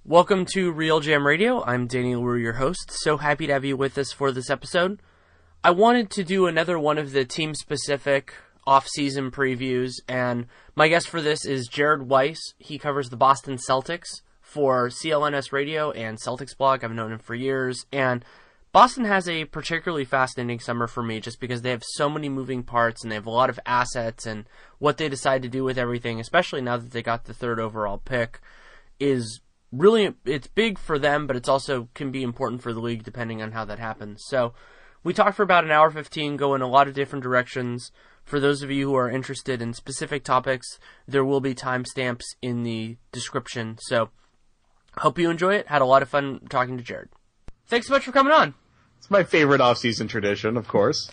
Welcome to Real Jam Radio. I'm Danny LaRue, your host. So happy to have you with us for this episode. I wanted to do another one of the team-specific off-season previews, and my guest for this is Jared Weiss. He covers the Boston Celtics for CLNS Radio and Celtics Blog. I've known him for years, and Boston has a particularly fascinating summer for me just because they have so many moving parts and they have a lot of assets, and what they decide to do with everything, especially now that they got the third overall pick, is really, it's big for them, but it's also can be important for the league depending on how that happens. So we talked for about an hour 15, go in a lot of different directions. For those of you who are interested in specific topics, there will be timestamps in the description. So hope you enjoy it. Had a lot of fun talking to Jared. Thanks so much for coming on. It's my favorite off-season tradition, of course.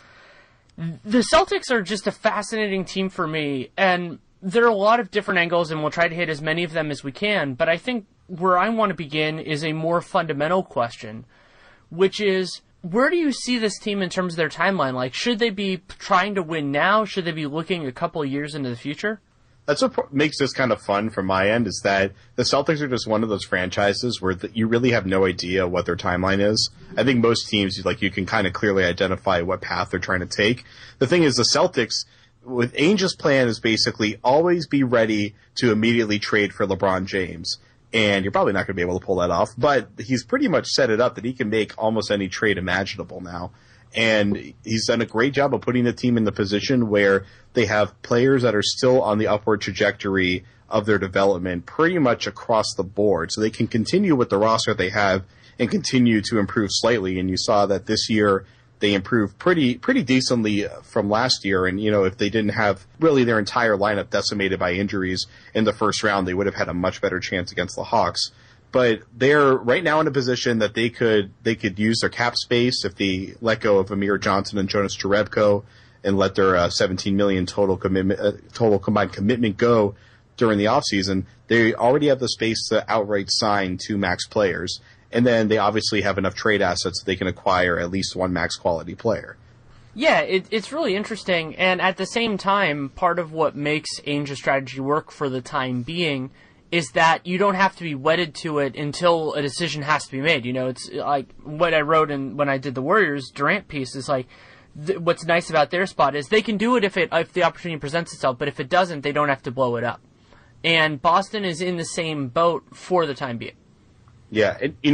The Celtics are just a fascinating team for me, and there are a lot of different angles, and we'll try to hit as many of them as we can, but I think where I want to begin is a more fundamental question, which is, where do you see this team in terms of their timeline? Like, should they be trying to win now? Should they be looking a couple of years into the future? That's what makes this kind of fun from my end, is that the Celtics are just one of those franchises where you really have no idea what their timeline is. I think most teams, you can kind of clearly identify what path they're trying to take. The thing is, the Celtics, with Ainge's plan, is basically always be ready to immediately trade for LeBron James. And you're probably not going to be able to pull that off, but he's pretty much set it up that he can make almost any trade imaginable now. And he's done a great job of putting the team in the position where they have players that are still on the upward trajectory of their development pretty much across the board. So they can continue with the roster they have and continue to improve slightly. And you saw that this year they improved pretty decently from last year. And, if they didn't have really their entire lineup decimated by injuries in the first round, they would have had a much better chance against the Hawks. But they're right now in a position that they could use their cap space if they let go of Amir Johnson and Jonas Jerebko and let their $17 million total combined commitment go during the offseason. They already have the space to outright sign 2 max players. And then they obviously have enough trade assets that they can acquire at least 1 max quality player. Yeah, it's really interesting. And at the same time, part of what makes Ainge's strategy work for the time being is that you don't have to be wedded to it until a decision has to be made. It's like what I wrote when I did the Warriors Durant piece is like, what's nice about their spot is they can do it if the opportunity presents itself, but if it doesn't, they don't have to blow it up. And Boston is in the same boat for the time being. Yeah,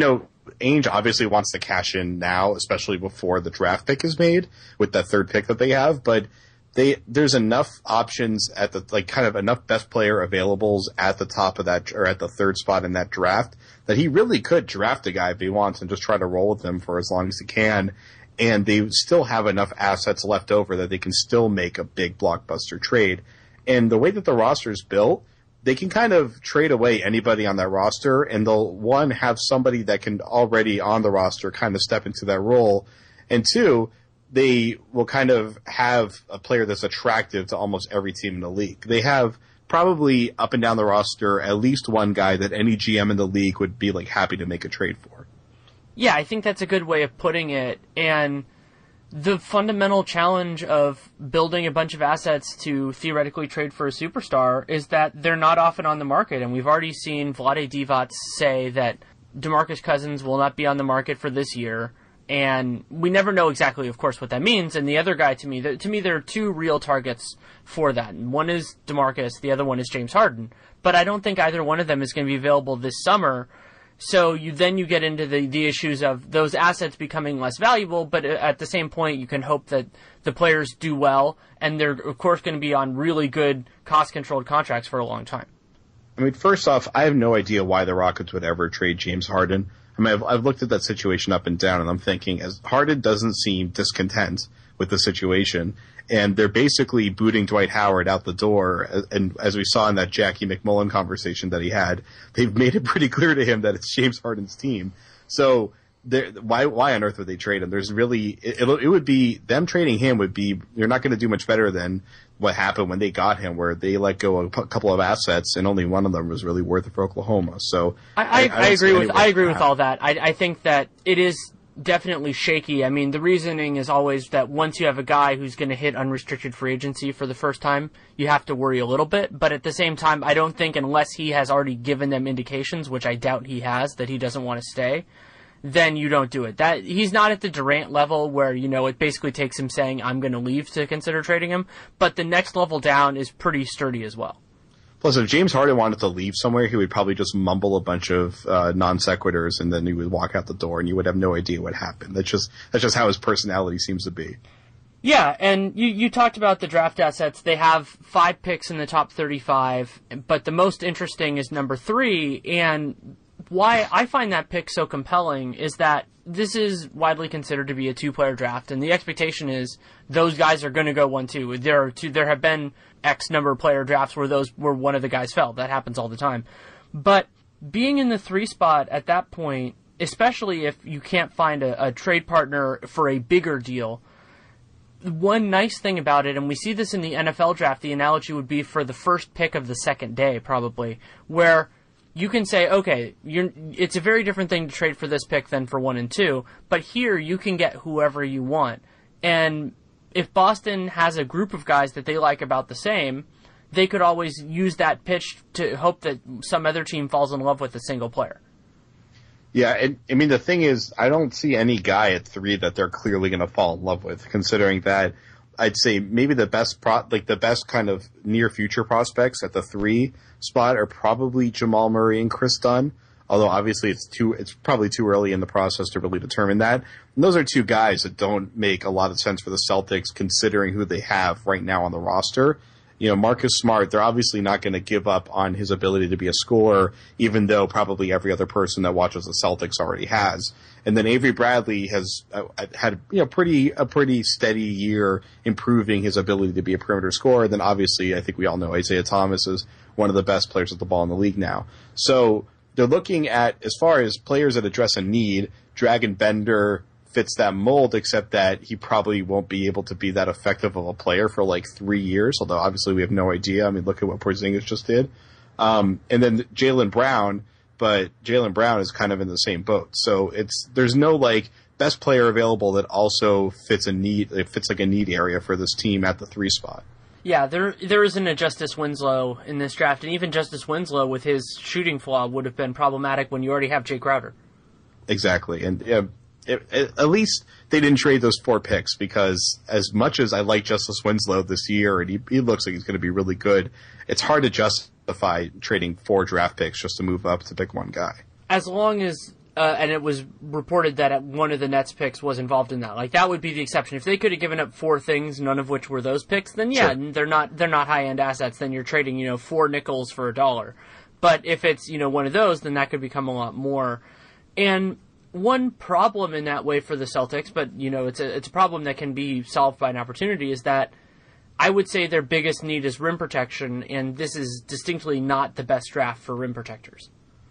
Ainge obviously wants to cash in now, especially before the draft pick is made with that third pick that they have, but there's enough options at the enough best player availables at the top of that, or at the third spot in that draft, that he really could draft a guy if he wants and just try to roll with them for as long as he can. And they still have enough assets left over that they can still make a big blockbuster trade. And the way that the roster is built, they can kind of trade away anybody on that roster, and they'll, have somebody that can already on the roster kind of step into that role, and 2, they will kind of have a player that's attractive to almost every team in the league. They have probably up and down the roster at least one guy that any GM in the league would be happy to make a trade for. Yeah, I think that's a good way of putting it. And the fundamental challenge of building a bunch of assets to theoretically trade for a superstar is that they're not often on the market. And we've already seen Vlade Divac say that DeMarcus Cousins will not be on the market for this year. And we never know exactly, of course, what that means. And the other guy, to me, there are 2 real targets for that. One is DeMarcus, the other one is James Harden. But I don't think either one of them is going to be available this summer. So you get into the issues of those assets becoming less valuable, but at the same point, you can hope that the players do well, and they're, of course, going to be on really good cost-controlled contracts for a long time. I mean, first off, I have no idea why the Rockets would ever trade James Harden. I mean, I've looked at that situation up and down, and I'm thinking, as Harden doesn't seem discontent with the situation, and they're basically booting Dwight Howard out the door, and as we saw in that Jackie McMullen conversation that he had, they've made it pretty clear to him that it's James Harden's team. So why on earth would they trade him? There's really, it would be, them trading him would be, you're not going to do much better than what happened when they got him, where they let go of a couple of assets and only one of them was really worth it for Oklahoma. So I agree with all that. I think that it is definitely shaky. I mean, the reasoning is always that once you have a guy who's going to hit unrestricted free agency for the first time, you have to worry a little bit. But at the same time, I don't think unless he has already given them indications, which I doubt he has, that he doesn't want to stay, then you don't do it. That he's not at the Durant level where, it basically takes him saying, I'm going to leave to consider trading him. But the next level down is pretty sturdy as well. Plus, if James Harden wanted to leave somewhere, he would probably just mumble a bunch of non sequiturs, and then he would walk out the door, and you would have no idea what happened. That's just how his personality seems to be. Yeah, and you talked about the draft assets. They have 5 picks in the top 35, but the most interesting is number 3, and why I find that pick so compelling is that this is widely considered to be a 2-player draft, and the expectation is those guys are going to go 1-2. There have been X number of player drafts where one of the guys fell. That happens all the time. But being in the 3 spot at that point, especially if you can't find a trade partner for a bigger deal, one nice thing about it, and we see this in the NFL draft, the analogy would be for the first pick of the second day, probably, where you can say, okay, it's a very different thing to trade for this pick than for 1 and 2, but here you can get whoever you want. And if Boston has a group of guys that they like about the same, they could always use that pitch to hope that some other team falls in love with a single player. Yeah, the thing is, I don't see any guy at 3 that they're clearly going to fall in love with, considering that I'd say maybe the best kind of near future prospects at the 3 spot are probably Jamal Murray and Chris Dunn. Although obviously it's probably too early in the process to really determine that. And those are 2 guys that don't make a lot of sense for the Celtics considering who they have right now on the roster. Marcus Smart, they're obviously not going to give up on his ability to be a scorer, even though probably every other person that watches the Celtics already has. And then Avery Bradley has had a pretty steady year improving his ability to be a perimeter scorer. And then obviously, I think we all know Isaiah Thomas is one of the best players with the ball in the league now. So they're looking at, as far as players that address a need, Dragon Bender fits that mold, except that he probably won't be able to be that effective of a player for like 3 years, although obviously we have no idea. I mean, look at what Porzingis just did. And then Jaylen Brown, but Jaylen Brown is kind of in the same boat. So there's no best player available that also fits a need. It fits like a need area for this team at the 3 spot. Yeah, there isn't a Justice Winslow in this draft, and even Justice Winslow with his shooting flaw would have been problematic when you already have Jay Crowder. Exactly, and at least they didn't trade those 4 picks, because as much as I like Justice Winslow this year, and he looks like he's going to be really good, it's hard to justify trading 4 draft picks just to move up to pick one guy. As long as and it was reported that one of the Nets picks was involved in that. That would be the exception. If they could have given up 4 things, none of which were those picks, then yeah, sure, they're not high-end assets. Then you're trading, 4 nickels for $1. But if it's, one of those, then that could become a lot more. And one problem in that way for the Celtics, but, it's a problem that can be solved by an opportunity, is that I would say their biggest need is rim protection, and this is distinctly not the best draft for rim protectors.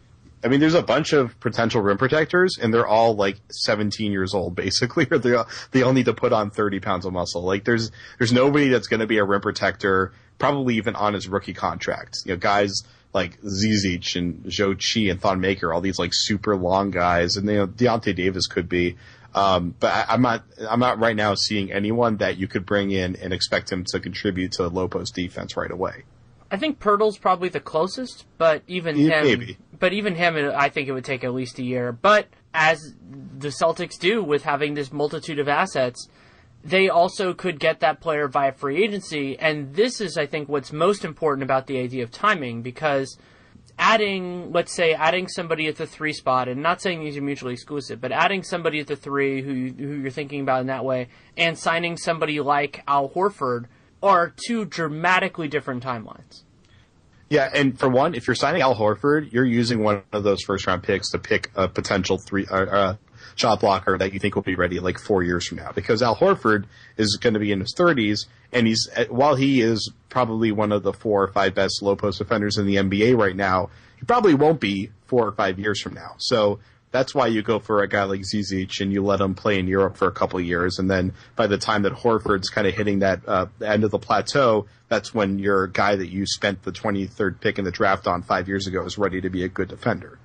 I mean, there's a bunch of potential rim protectors, and they're all 17 years old, basically, or they all need to put on 30 pounds of muscle. There's nobody that's going to be a rim protector, probably even on his rookie contract. Guys like Zizic and Zhou Qi and Thon Maker, all these super long guys, and Deontay Davis could be. But I'm not right now seeing anyone that you could bring in and expect him to contribute to low post defense right away. I think Pirtle's probably the closest, but even him, maybe. But even him, I think it would take at least a year. But as the Celtics do with having this multitude of assets, they also could get that player via free agency. And this is, I think, what's most important about the idea of timing, because adding somebody at the 3 spot, and not saying these are mutually exclusive, but adding somebody at the 3 who you're thinking about in that way, and signing somebody like Al Horford are 2 dramatically different timelines. Yeah, and for one, if you're signing Al Horford, you're using one of those first-round picks to pick a potential shot blocker that you think will be ready 4 years from now. Because Al Horford is going to be in his 30s, and while he is probably one of the 4 or 5 best low-post defenders in the NBA right now, he probably won't be 4 or 5 years from now. So that's why you go for a guy like Zizic and you let him play in Europe for a couple of years, and then by the time that Horford's kind of hitting that end of the plateau, that's when your guy that you spent the 23rd pick in the draft on 5 years ago is ready to be a good defender.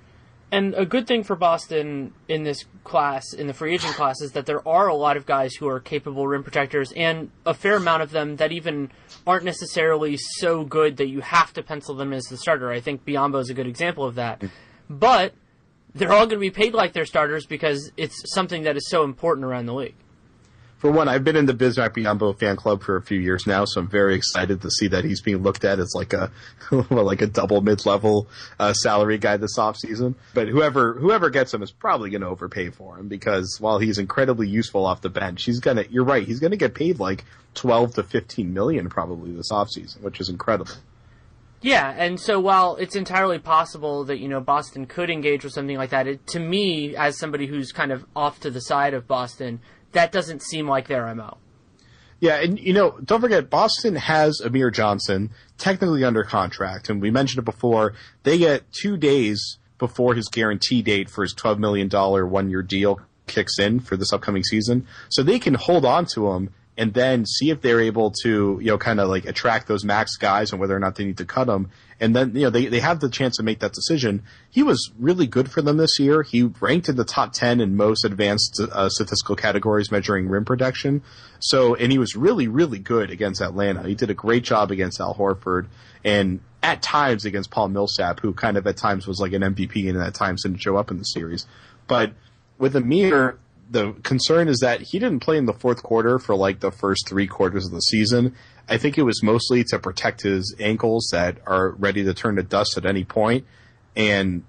And a good thing for Boston in this class, in the free agent class, is that there are a lot of guys who are capable rim protectors, and a fair amount of them that even aren't necessarily so good that you have to pencil them as the starter. I think Biyombo is a good example of that. But they're all going to be paid like they're starters because it's something that is so important around the league. For one, I've been in the Bismack Biyombo fan club for a few years now, so I'm very excited to see that he's being looked at as like a like a double mid-level salary guy this offseason. But whoever gets him is probably going to overpay for him because while he's incredibly useful off the bench, you're right, he's going to get paid like 12 to 15 million probably this offseason, which is incredible. Yeah, and so while it's entirely possible that, Boston could engage with something like that, to me, as somebody who's kind of off to the side of Boston, that doesn't seem like their MO. Yeah, and don't forget, Boston has Amir Johnson technically under contract, and we mentioned it before. They get 2 days before his guarantee date for his $12 million one-year deal kicks in for this upcoming season, so they can hold on to him and then see if they're able to, kind of like attract those max guys and whether or not they need to cut them. And then, they have the chance to make that decision. He was really good for them this year. He ranked in the top 10 in most advanced statistical categories measuring rim protection. And he was really, really good against Atlanta. He did a great job against Al Horford and at times against Paul Millsap, who kind of at times was like an MVP and at times didn't show up in the series. But with Amir, the concern is that he didn't play in the fourth quarter for like the first 3 quarters of the season. I think it was mostly to protect his ankles that are ready to turn to dust at any point. And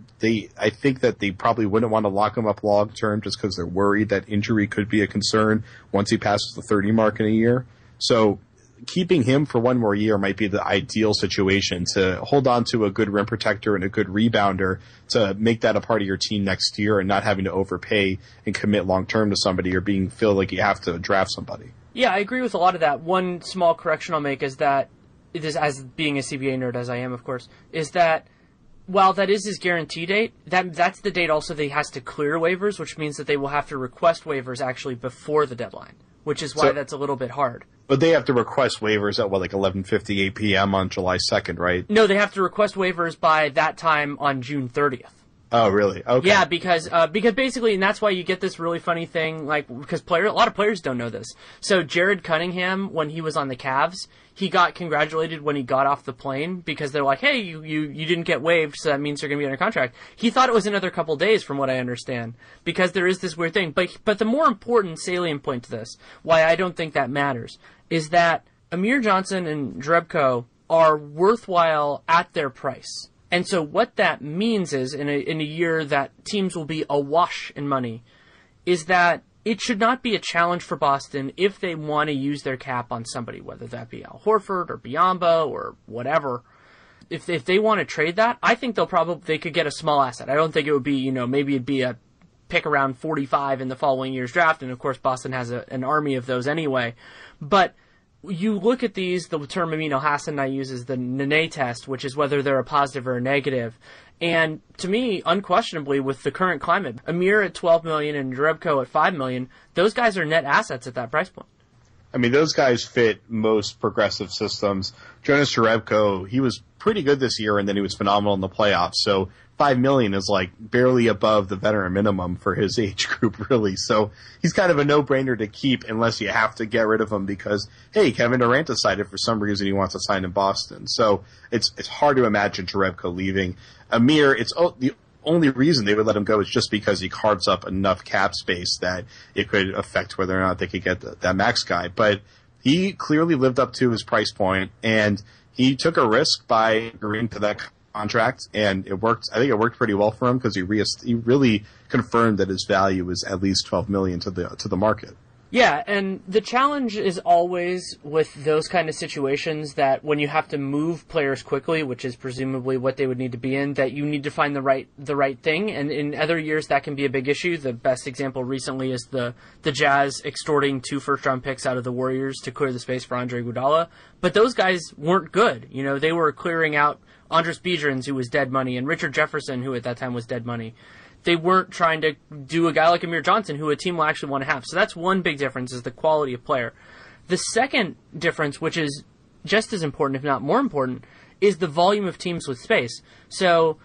I think that they probably wouldn't want to lock him up long term just because they're worried that injury could be a concern once he passes the 30 mark in a year. So keeping him for 1 more year might be the ideal situation to hold on to a good rim protector and a good rebounder to make that a part of your team next year and not having to overpay and commit long-term to somebody or feel like you have to draft somebody. Yeah, I agree with a lot of that. One small correction I'll make is that, as being a CBA nerd, as I am, of course, is that while that is his guarantee date, that's the date also that he has to clear waivers, which means that they will have to request waivers actually before the deadline, which is why that's a little bit hard. But they have to request waivers at, 11:58 p.m. on July 2nd, right? No, they have to request waivers by that time on June 30th. Oh, really? Okay. Yeah, because basically, and that's why you get this really funny thing, because a lot of players don't know this. So Jared Cunningham, when he was on the Cavs, he got congratulated when he got off the plane because they're like, hey, you didn't get waived, so that means you're going to be under contract. He thought it was another couple days, from what I understand, because there is this weird thing. But the more important salient point to this, why I don't think that matters, is that Amir Johnson and Jerebko are worthwhile at their price. And so what that means is, in a year that teams will be awash in money, is that it should not be a challenge for Boston if they want to use their cap on somebody, whether that be Al Horford or Biyombo or whatever. If they want to trade that, I think they could get a small asset. I don't think it would be, maybe it'd be a pick around 45 in the following year's draft, and of course Boston has an army of those anyway. But you look at these, the term Amin Elhassan and I use is the Nene test, which is whether they're a positive or a negative. And to me, unquestionably, with the current climate, Amir at $12 million and Jerebko at $5 million, those guys are net assets at that price point. I mean, those guys fit most progressive systems. Jonas Jerebko, he was pretty good this year, and then he was phenomenal in the playoffs. So $5 million is like barely above the veteran minimum for his age group, really. So he's kind of a no-brainer to keep unless you have to get rid of him because, hey, Kevin Durant decided for some reason he wants to sign in Boston. So it's hard to imagine Jerebko leaving. Amir, the only reason they would let him go is just because he carves up enough cap space that it could affect whether or not they could get that max guy. But he clearly lived up to his price point, and he took a risk by agreeing to that contract, and it worked. I think it worked pretty well for him because he really confirmed that his value was at least $12 million to the market. Yeah, and the challenge is always with those kind of situations that when you have to move players quickly, which is presumably what they would need to be in, that you need to find the right thing. And in other years, that can be a big issue. The best example recently is the Jazz extorting 2 first-round picks out of the Warriors to clear the space for Andre Iguodala. But those guys weren't good. They were clearing out Andres Biedrins, who was dead money, and Richard Jefferson, who at that time was dead money. They weren't trying to do a guy like Amir Johnson, who a team will actually want to have. So that's one big difference, is the quality of player. The second difference, which is just as important, if not more important, is the volume of teams with space. So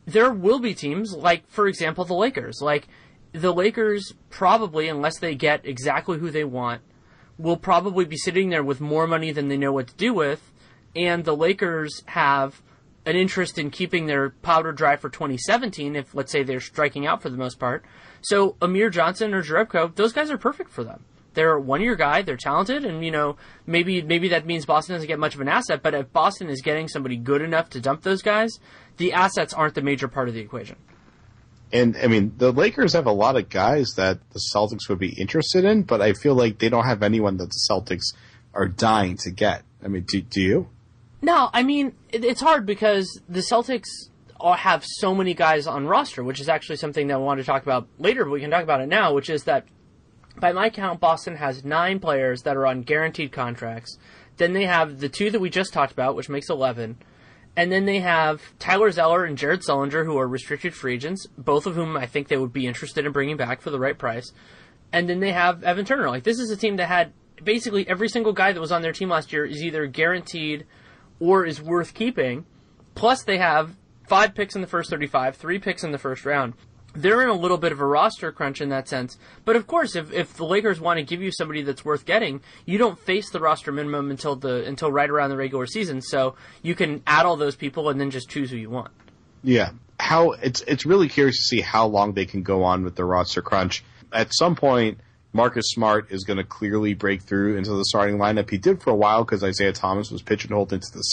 there will be teams like, for example, the Lakers. Like, the Lakers probably, unless they get exactly who they want, will probably be sitting there with more money than they know what to do with, and the Lakers have an interest in keeping their powder dry for 2017 if, let's say, they're striking out for the most part. So Amir Johnson or Jerebko, those guys are perfect for them. They're a one-year guy, they're talented, and, maybe that means Boston doesn't get much of an asset, but if Boston is getting somebody good enough to dump those guys, the assets aren't the major part of the equation. And, the Lakers have a lot of guys that the Celtics would be interested in, but I feel like they don't have anyone that the Celtics are dying to get. Do you? No, it's hard because the Celtics have so many guys on roster, which is actually something that I want to talk about later, but we can talk about it now, which is that by my count, Boston has 9 players that are on guaranteed contracts. Then they have the 2 that we just talked about, which makes 11. And then they have Tyler Zeller and Jared Sullinger, who are restricted free agents, both of whom I think they would be interested in bringing back for the right price. And then they have Evan Turner. Like, this is a team that had basically every single guy that was on their team last year is either guaranteed or is worth keeping. Plus they have 5 picks in the first 35, 3 picks in the first round. They're in a little bit of a roster crunch in that sense. But of course, if the Lakers want to give you somebody that's worth getting, you don't face the roster minimum until right around the regular season. So you can add all those people and then just choose who you want. Yeah. It's really curious to see how long they can go on with the roster crunch. At some point, Marcus Smart is going to clearly break through into the starting lineup. He did for a while because Isaiah Thomas was pigeonholed into the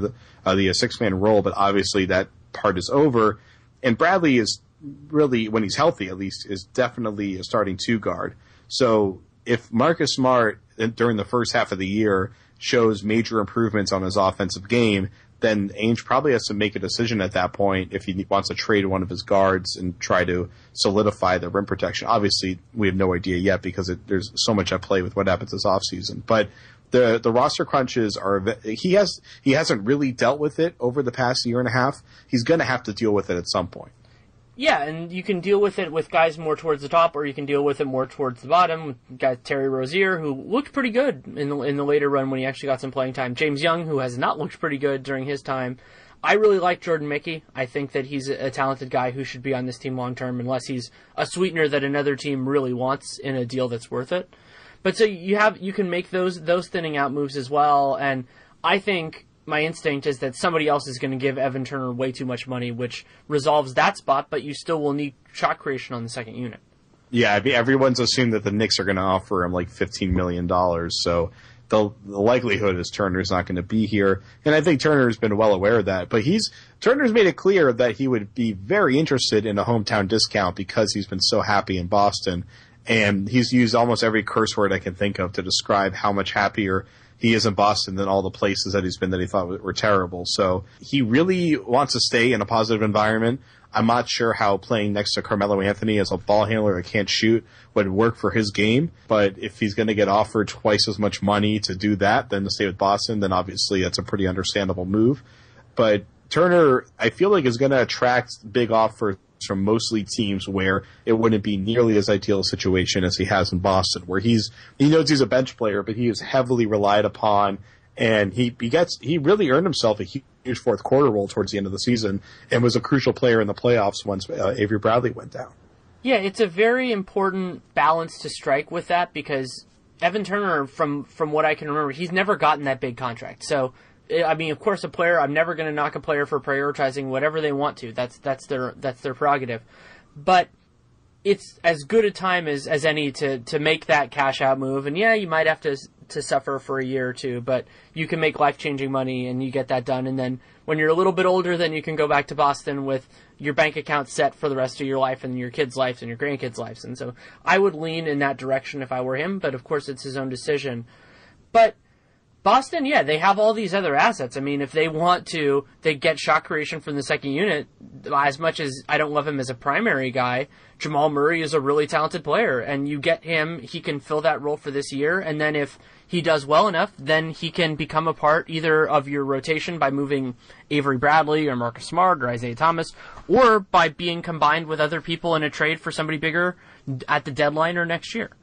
six-man role, but obviously that part is over. And Bradley is really, when he's healthy at least, is definitely a starting 2 guard. So if Marcus Smart during the first half of the year shows major improvements on his offensive game, then Ainge probably has to make a decision at that point if he wants to trade one of his guards and try to solidify the rim protection. Obviously, we have no idea yet because there's so much at play with what happens this offseason. But the roster crunches he hasn't really dealt with it over the past year and a half. He's going to have to deal with it at some point. Yeah, and you can deal with it with guys more towards the top, or you can deal with it more towards the bottom. Got Terry Rozier, who looked pretty good in the later run when he actually got some playing time. James Young, who has not looked pretty good during his time. I really like Jordan Mickey. I think that he's a talented guy who should be on this team long term, unless he's a sweetener that another team really wants in a deal that's worth it. But so you can make those thinning out moves as well, and I think my instinct is that somebody else is going to give Evan Turner way too much money, which resolves that spot, but you still will need shot creation on the second unit. Yeah, everyone's assumed that the Knicks are going to offer him like $15 million, so the likelihood is Turner's not going to be here. And I think Turner's been well aware of that, but Turner's made it clear that he would be very interested in a hometown discount because he's been so happy in Boston, and he's used almost every curse word I can think of to describe how much happier he is in Boston than all the places that he's been that he thought were terrible. So he really wants to stay in a positive environment. I'm not sure how playing next to Carmelo Anthony as a ball handler that can't shoot would work for his game. But if he's going to get offered twice as much money to do that than to stay with Boston, then obviously that's a pretty understandable move. But Turner, I feel like, is going to attract big offers from mostly teams where it wouldn't be nearly as ideal a situation as he has in Boston, where he knows he's a bench player, but he is heavily relied upon, and he really earned himself a huge fourth quarter role towards the end of the season and was a crucial player in the playoffs once Avery Bradley went down. Yeah, it's a very important balance to strike with that because Evan Turner, from what I can remember, he's never gotten that big contract. So of course, I'm never going to knock a player for prioritizing whatever they want to. That's their prerogative. But it's as good a time as any to make that cash out move. And yeah, you might have to suffer for a year or two, but you can make life-changing money and you get that done. And then when you're a little bit older, then you can go back to Boston with your bank account set for the rest of your life and your kids' lives and your grandkids' lives. And so I would lean in that direction if I were him, but of course it's his own decision. But Boston, yeah, they have all these other assets. If they want to, they get shot creation from the second unit. As much as I don't love him as a primary guy, Jamal Murray is a really talented player, and you get him, he can fill that role for this year, and then if he does well enough, then he can become a part either of your rotation by moving Avery Bradley or Marcus Smart or Isaiah Thomas, or by being combined with other people in a trade for somebody bigger at the deadline or next year.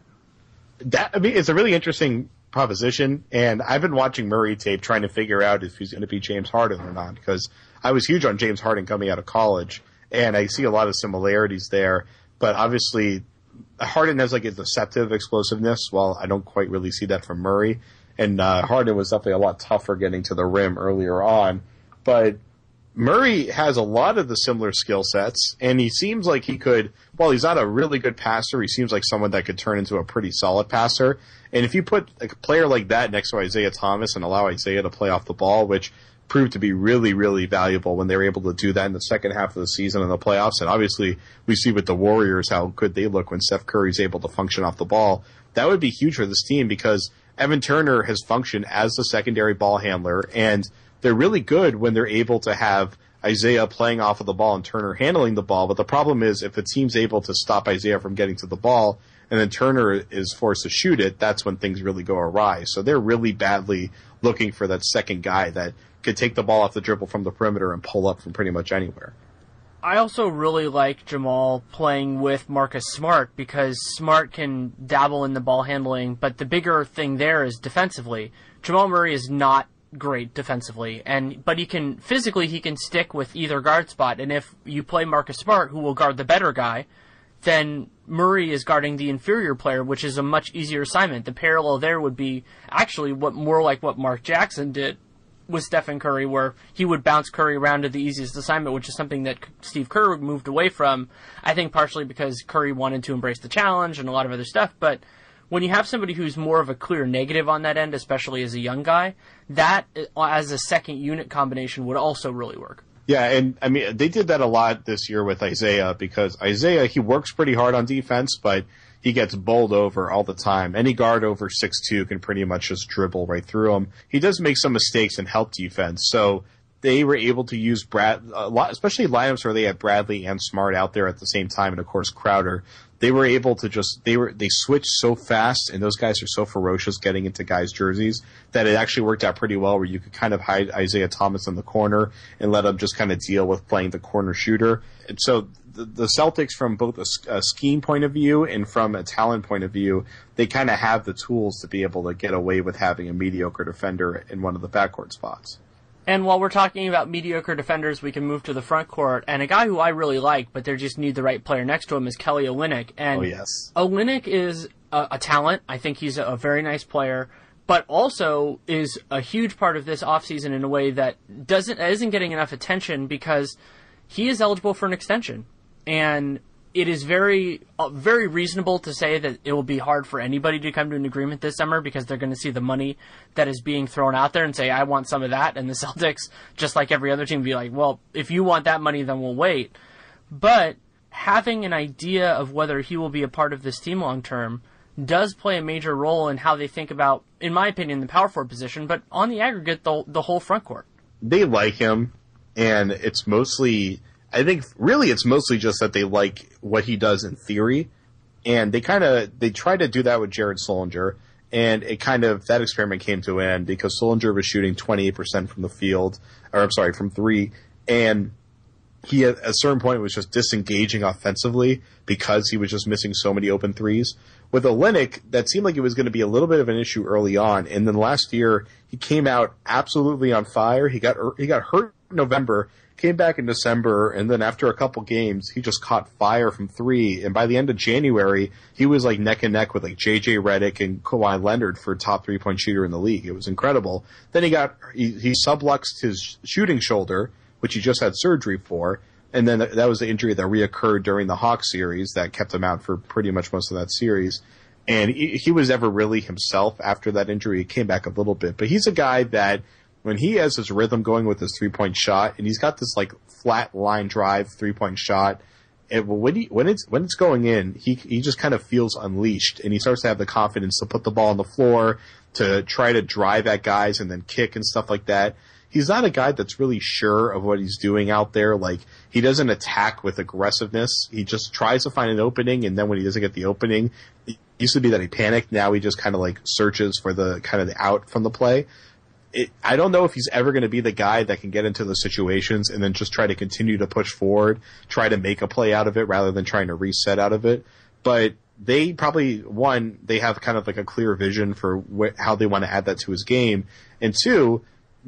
It's a really interesting proposition, and I've been watching Murray tape trying to figure out if he's going to be James Harden or not, because I was huge on James Harden coming out of college, and I see a lot of similarities there. But obviously, Harden has like a deceptive explosiveness, while I don't quite really see that from Murray. And Harden was definitely a lot tougher getting to the rim earlier on. But Murray has a lot of the similar skill sets, and he seems like he could, while he's not a really good passer, he seems like someone that could turn into a pretty solid passer. And if you put a player like that next to Isaiah Thomas and allow Isaiah to play off the ball, which proved to be really, really valuable when they were able to do that in the second half of the season in the playoffs. And obviously, we see with the Warriors how good they look when Steph Curry's able to function off the ball. That would be huge for this team because Evan Turner has functioned as the secondary ball handler, and they're really good when they're able to have Isaiah playing off of the ball and Turner handling the ball. But the problem is if a team's able to stop Isaiah from getting to the ball and then Turner is forced to shoot it, that's when things really go awry. So they're really badly looking for that second guy that could take the ball off the dribble from the perimeter and pull up from pretty much anywhere. I also really like Jamal playing with Marcus Smart because Smart can dabble in the ball handling, but the bigger thing there is defensively. Jamal Murray is not great defensively, but he can stick with either guard spot, and if you play Marcus Smart, who will guard the better guy, then Murray is guarding the inferior player, which is a much easier assignment. The parallel there would be actually more like what Mark Jackson did with Stephen Curry, where he would bounce Curry around to the easiest assignment, which is something that Steve Kerr moved away from, I think partially because Curry wanted to embrace the challenge and a lot of other stuff. But when you have somebody who's more of a clear negative on that end, especially as a young guy, that as a second unit combination would also really work. Yeah, and I mean, they did that a lot this year with Isaiah because Isaiah, he works pretty hard on defense, but he gets bowled over all the time. Any guard over 6'2" can pretty much just dribble right through him. He does make some mistakes and help defense, so they were able to use a lot, especially lineups where they had Bradley and Smart out there at the same time, and of course Crowder. They were able to they switched so fast, and those guys are so ferocious getting into guys' jerseys that it actually worked out pretty well where you could kind of hide Isaiah Thomas in the corner and let him just kind of deal with playing the corner shooter. And so the Celtics, from both a scheme point of view and from a talent point of view, they kind of have the tools to be able to get away with having a mediocre defender in one of the backcourt spots. And while we're talking about mediocre defenders, we can move to the front court. And a guy who I really like, but they just need the right player next to him, is Kelly Olynyk. And Olynyk is a talent. I think he's a very nice player, but also is a huge part of this offseason in a way that isn't getting enough attention because he is eligible for an extension. And it is very, very reasonable to say that it will be hard for anybody to come to an agreement this summer because they're going to see the money that is being thrown out there and say, I want some of that. And the Celtics, just like every other team, be like, well, if you want that money, then we'll wait. But having an idea of whether he will be a part of this team long term does play a major role in how they think about, in my opinion, the power forward position, but on the aggregate, the whole front court. They like him, and it's mostly just that they like what he does in theory, and they try to do that with Jared Sullinger, and that experiment came to an end because Sullinger was shooting 28% from the field, from three, and he at a certain point was just disengaging offensively because he was just missing so many open threes. With Olynyk, that seemed like it was going to be a little bit of an issue early on, and then last year he came out absolutely on fire. He got hurt in November, came back in December, and then after a couple games, he just caught fire from three. And by the end of January, he was like neck and neck with like J.J. Redick and Kawhi Leonard for top 3-point shooter in the league. It was incredible. Then he subluxed his shooting shoulder, which he just had surgery for. And then that was the injury that reoccurred during the Hawks series that kept him out for pretty much most of that series. And he was never really himself after that injury. He came back a little bit. But he's a guy that when he has his rhythm going with his 3-point shot, and he's got this like flat line drive 3-point shot, when it's going in, he just kind of feels unleashed, and he starts to have the confidence to put the ball on the floor, to try to drive at guys and then kick and stuff like that. He's not a guy that's really sure of what he's doing out there. Like, he doesn't attack with aggressiveness. He just tries to find an opening, and then when he doesn't get the opening, it used to be that he panicked. Now he just kind of like searches for the kind of the out from the play. I don't know if he's ever going to be the guy that can get into those situations and then just try to continue to push forward, try to make a play out of it rather than trying to reset out of it. But they probably, one, they have kind of like a clear vision for how they want to add that to his game. And two, they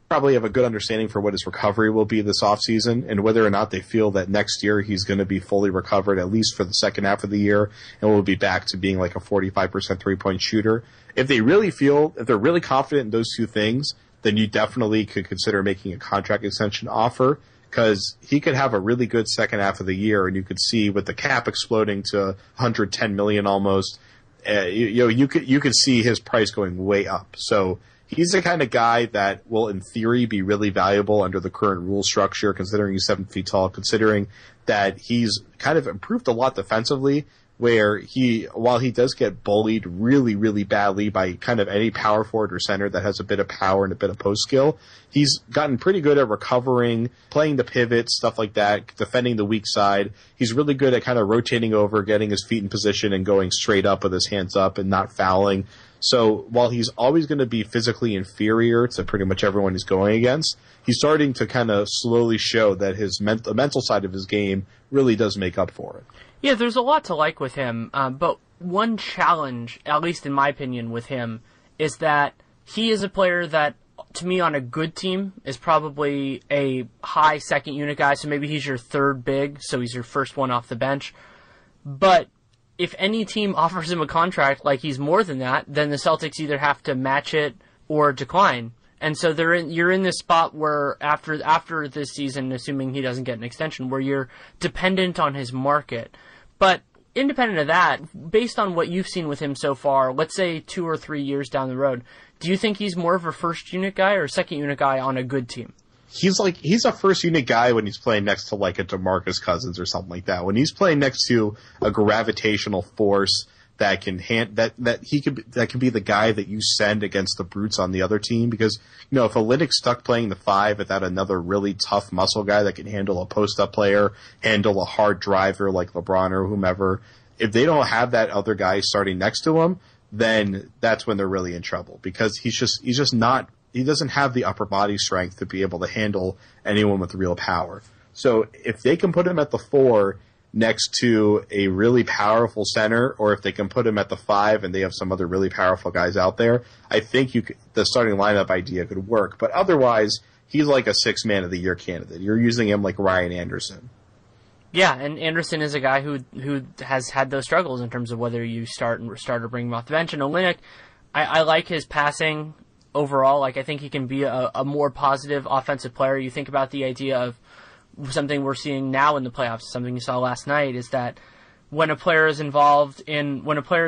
probably have a good understanding for what his recovery will be this offseason and whether or not they feel that next year he's going to be fully recovered, at least for the second half of the year, and will be back to being like a 45% three-point shooter. If they're really confident in those two things, then you definitely could consider making a contract extension offer, because he could have a really good second half of the year, and you could see with the cap exploding to $110 million almost, you could see his price going way up. So he's the kind of guy that will, in theory, be really valuable under the current rule structure, considering he's 7 feet tall, considering that he's kind of improved a lot defensively, where while he does get bullied really, really badly by kind of any power forward or center that has a bit of power and a bit of post skill, he's gotten pretty good at recovering, playing the pivot, stuff like that, defending the weak side. He's really good at kind of rotating over, getting his feet in position and going straight up with his hands up and not fouling. So while he's always going to be physically inferior to pretty much everyone he's going against, he's starting to kind of slowly show that the mental side of his game really does make up for it. Yeah, there's a lot to like with him, but one challenge, at least in my opinion, with him is that he is a player that, to me, on a good team, is probably a high second unit guy, so maybe he's your third big, so he's your first one off the bench. But if any team offers him a contract like he's more than that, then the Celtics either have to match it or decline. And so you're in this spot where after this season, assuming he doesn't get an extension, where you're dependent on his market. But independent of that, based on what you've seen with him so far, let's say 2 or 3 years down the road, do you think he's more of a first unit guy or a second unit guy on a good team? He's a first unit guy when he's playing next to like a DeMarcus Cousins or something like that. When he's playing next to a gravitational force that can that can be the guy that you send against the brutes on the other team, because if Olynyk's stuck playing the 5 without another really tough muscle guy that can handle a post up player, handle a hard driver like LeBron or whomever, if they don't have that other guy starting next to him, then that's when they're really in trouble, because he doesn't have the upper body strength to be able to handle anyone with real power. So if they can put him at the 4 next to a really powerful center, or if they can put him at the 5 and they have some other really powerful guys out there, I think the starting lineup idea could work. But otherwise, he's like a 6 man of the year candidate. You're using him like Ryan Anderson. Yeah, and Anderson is a guy who has had those struggles in terms of whether you start or bring him off the bench. And Olynyk, I like his passing overall. Like, I think he can be a more positive offensive player. You think about the idea of something we're seeing now in the playoffs, something you saw last night, is that when a player is involved in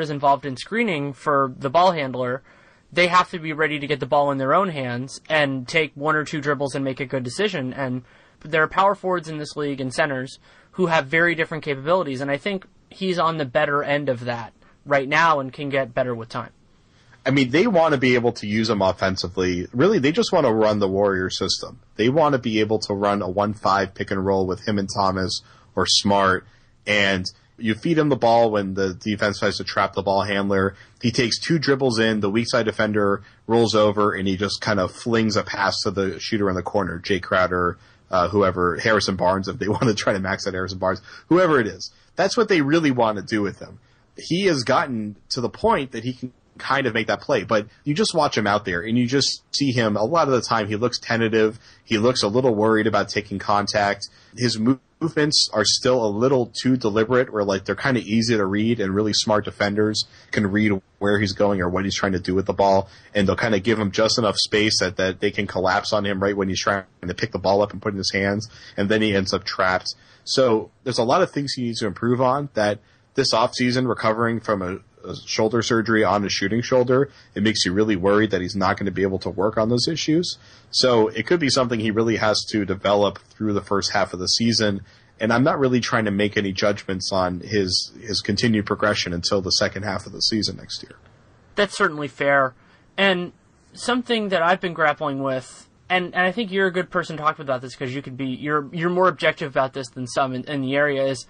screening for the ball handler, they have to be ready to get the ball in their own hands and take 1 or 2 dribbles and make a good decision. And there are power forwards in this league and centers who have very different capabilities, and I think he's on the better end of that right now and can get better with time. I mean, they want to be able to use him offensively. Really, they just want to run the Warrior system. They want to be able to run a 1-5 pick and roll with him and Thomas or Smart, and you feed him the ball when the defense tries to trap the ball handler. He takes 2 dribbles in, the weak side defender rolls over, and he just kind of flings a pass to the shooter in the corner, Jay Crowder, whoever, Harrison Barnes, if they want to try to max out Harrison Barnes, whoever it is. That's what they really want to do with him. He has gotten to the point that he can kind of make that play, but you just watch him out there and you just see him a lot of the time. He looks tentative. He looks a little worried about taking contact. His movements are still a little too deliberate, where like they're kind of easy to read, and really smart defenders can read where he's going or what he's trying to do with the ball, and they'll kind of give him just enough space that they can collapse on him right when he's trying to pick the ball up and put it in his hands, and then he ends up trapped. So there's a lot of things he needs to improve on. That this offseason, recovering from a shoulder surgery on his shooting shoulder, it makes you really worried that he's not going to be able to work on those issues. So it could be something he really has to develop through the first half of the season. And I'm not really trying to make any judgments on his continued progression until the second half of the season next year. That's certainly fair. And something that I've been grappling with, and I think you're a good person to talk about this, because you're more objective about this than some in the area, is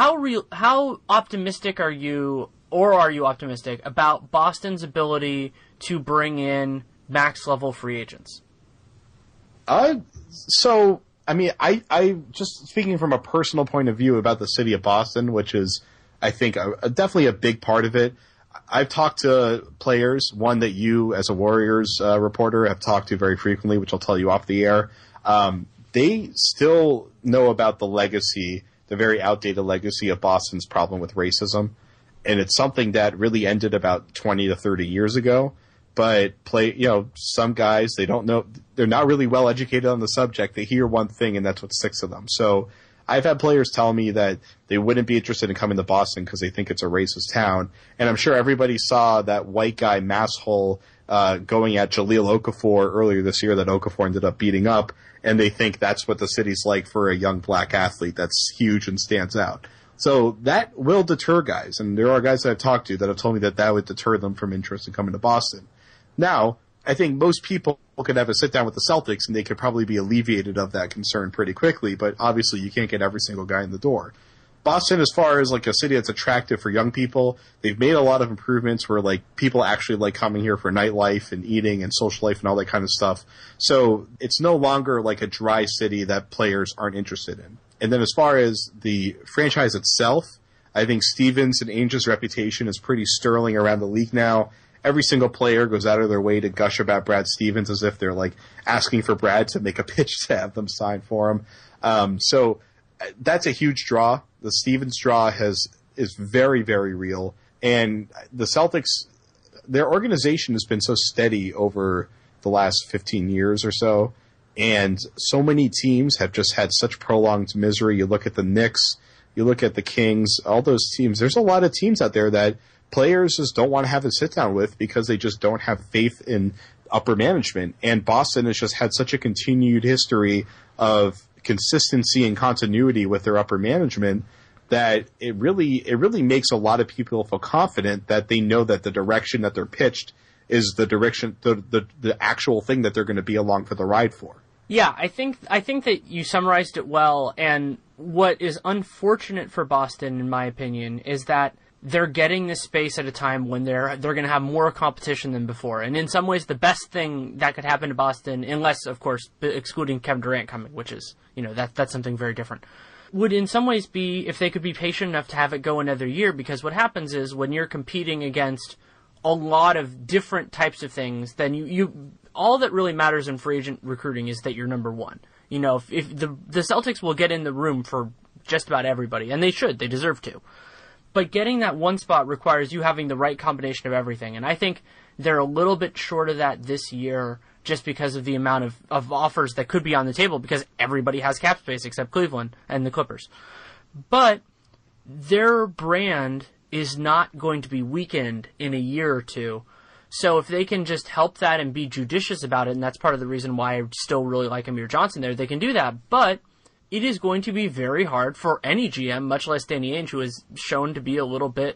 how optimistic are you, or are you optimistic about Boston's ability to bring in max-level free agents? So, I mean, I just speaking from a personal point of view about the city of Boston, which is, I think, definitely a big part of it, I've talked to players, one that you as a Warriors reporter have talked to very frequently, which I'll tell you off the air. They still know about the legacy, the very outdated legacy of Boston's problem with racism. And it's something that really ended about 20 to 30 years ago. But some guys, they don't know, they're not really well educated on the subject. They hear one thing and that's what sticks to them. So I've had players tell me that they wouldn't be interested in coming to Boston because they think it's a racist town. And I'm sure everybody saw that white guy masshole going at Jahlil Okafor earlier this year that Okafor ended up beating up. And they think that's what the city's like for a young black athlete that's huge and stands out. So that will deter guys. And there are guys that I've talked to that have told me that that would deter them from interest in coming to Boston. Now, I think most people could have a sit down with the Celtics and they could probably be alleviated of that concern pretty quickly, but obviously you can't get every single guy in the door. Boston, as far as like a city that's attractive for young people, they've made a lot of improvements where like people actually like coming here for nightlife and eating and social life and all that kind of stuff. So it's no longer like a dry city that players aren't interested in. And then as far as the franchise itself, I think Stevens and Ainge's reputation is pretty sterling around the league now. Every single player goes out of their way to gush about Brad Stevens as if they're like asking for Brad to make a pitch to have them sign for him. So that's a huge draw. The Stevens draw is very, very real. And the Celtics, their organization has been so steady over the last 15 years or so. And so many teams have just had such prolonged misery. You look at the Knicks, you look at the Kings, all those teams. There's a lot of teams out there that players just don't want to have a sit down with because they just don't have faith in upper management. And Boston has just had such a continued history of consistency and continuity with their upper management that it really makes a lot of people feel confident that they know that the direction that they're pitched is the direction, the actual thing that they're going to be along for the ride for. Yeah, I think that you summarized it well. And what is unfortunate for Boston, in my opinion, is that they're getting this space at a time when they're going to have more competition than before. And in some ways, the best thing that could happen to Boston, unless, of course, excluding Kevin Durant coming, which is, that's something very different, would in some ways be if they could be patient enough to have it go another year. Because what happens is when you're competing against a lot of different types of things, then you all that really matters in free agent recruiting is that you're number one. If the Celtics will get in the room for just about everybody, and they should, they deserve to. But getting that one spot requires you having the right combination of everything. And I think they're a little bit short of that this year just because of the amount of offers that could be on the table because everybody has cap space except Cleveland and the Clippers. But their brand is not going to be weakened in a year or two. So if they can just help that and be judicious about it, and that's part of the reason why I still really like Amir Johnson there, they can do that. But it is going to be very hard for any GM, much less Danny Ainge, who has shown to be a little bit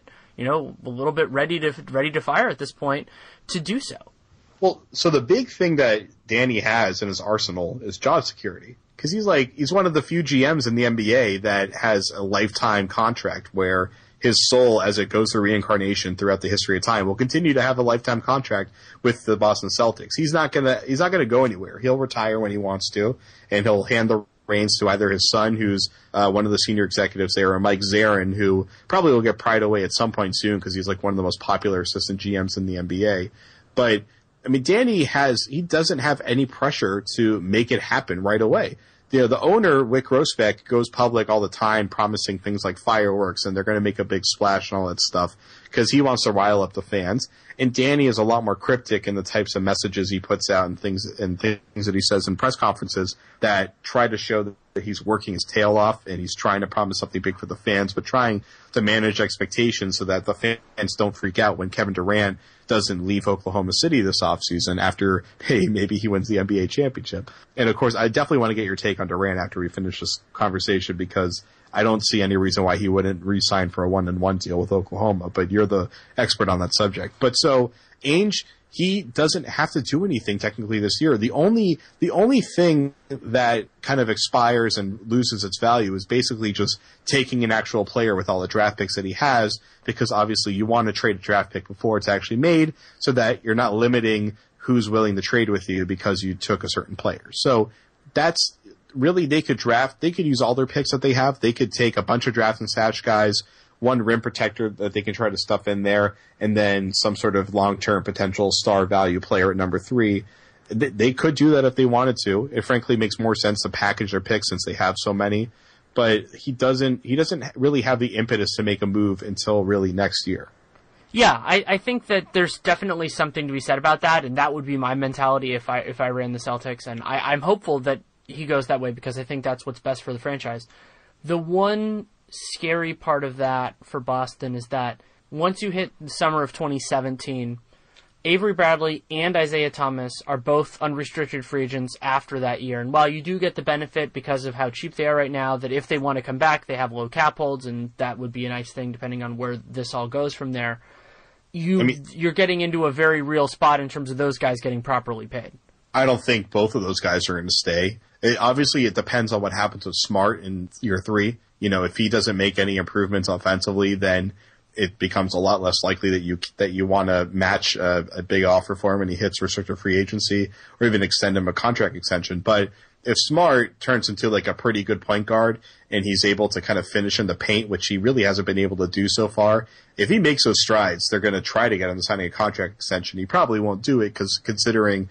ready to fire at this point, to do so. Well, so the big thing that Danny has in his arsenal is job security. Because he's one of the few GMs in the NBA that has a lifetime contract where his soul, as it goes through reincarnation throughout the history of time, will continue to have a lifetime contract with the Boston Celtics. He's not gonna go anywhere. He'll retire when he wants to, and he'll hand the reins to either his son, who's one of the senior executives there, or Mike Zarin, who probably will get pried away at some point soon because he's like one of the most popular assistant GMs in the NBA. But I mean, Danny doesn't have any pressure to make it happen right away. The owner, Wyc Grousbeck, goes public all the time promising things like fireworks and they're going to make a big splash and all that stuff because he wants to rile up the fans. And Danny is a lot more cryptic in the types of messages he puts out and things that he says in press conferences that try to show that he's working his tail off and he's trying to promise something big for the fans, but trying to manage expectations so that the fans don't freak out when Kevin Durant doesn't leave Oklahoma City this offseason after, hey, maybe he wins the NBA championship. And of course, I definitely want to get your take on Durant after we finish this conversation because I don't see any reason why he wouldn't re-sign for a 1-1 deal with Oklahoma, but you're the expert on that subject. But so Ainge, he doesn't have to do anything technically this year. The only thing that kind of expires and loses its value is basically just taking an actual player with all the draft picks that he has, because obviously you want to trade a draft pick before it's actually made so that you're not limiting who's willing to trade with you because you took a certain player. So that's really, they could use all their picks that they have. They could take a bunch of draft and stash guys, one rim protector that they can try to stuff in there, and then some sort of long-term potential star value player at number 3. They could do that if they wanted to. It frankly makes more sense to package their picks since they have so many. But he doesn't really have the impetus to make a move until really next year. Yeah, I think that there's definitely something to be said about that, and that would be my mentality if I ran the Celtics, and I'm hopeful that he goes that way because I think that's what's best for the franchise. The one scary part of that for Boston is that once you hit the summer of 2017, Avery Bradley and Isaiah Thomas are both unrestricted free agents after that year. And while you do get the benefit because of how cheap they are right now, that if they want to come back, they have low cap holds, and that would be a nice thing depending on where this all goes from there. You're getting into a very real spot in terms of those guys getting properly paid. I don't think both of those guys are going to stay. Obviously, it depends on what happens with Smart in year 3. If he doesn't make any improvements offensively, then it becomes a lot less likely that you want to match a big offer for him when he hits restricted free agency, or even extend him a contract extension. But if Smart turns into like a pretty good point guard and he's able to kind of finish in the paint, which he really hasn't been able to do so far, if he makes those strides, they're going to try to get him to signing a contract extension. He probably won't do it because considering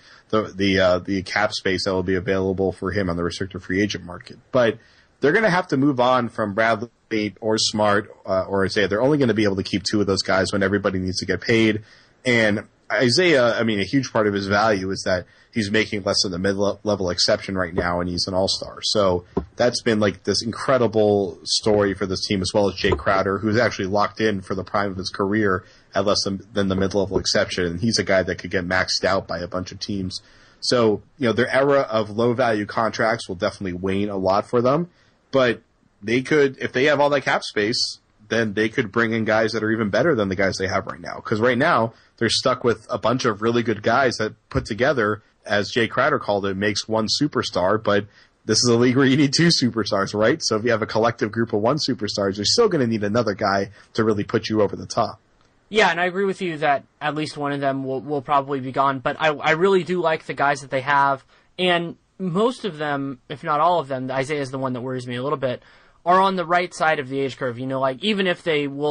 the cap space that will be available for him on the restricted free agent market. But they're going to have to move on from Bradley or Smart or Isaiah. They're only going to be able to keep 2 of those guys when everybody needs to get paid. And Isaiah, a huge part of his value is that he's making less than the mid-level exception right now, and he's an all-star. So that's been like this incredible story for this team, as well as Jay Crowder, who's actually locked in for the prime of his career at less than the mid-level exception. And he's a guy that could get maxed out by a bunch of teams. So, their era of low-value contracts will definitely wane a lot for them. But they could, if they have all that cap space, then they could bring in guys that are even better than the guys they have right now. Because right now, they're stuck with a bunch of really good guys that put together, as Jay Crowder called it, makes one superstar. But this is a league where you need 2 superstars, right? So if you have a collective group of 1 superstars, you're still going to need another guy to really put you over the top. Yeah, and I agree with you that at least one of them will probably be gone. But I really do like the guys that they have. And most of them, if not all of them, Isaiah is the one that worries me a little bit, are on the right side of the age curve. Even if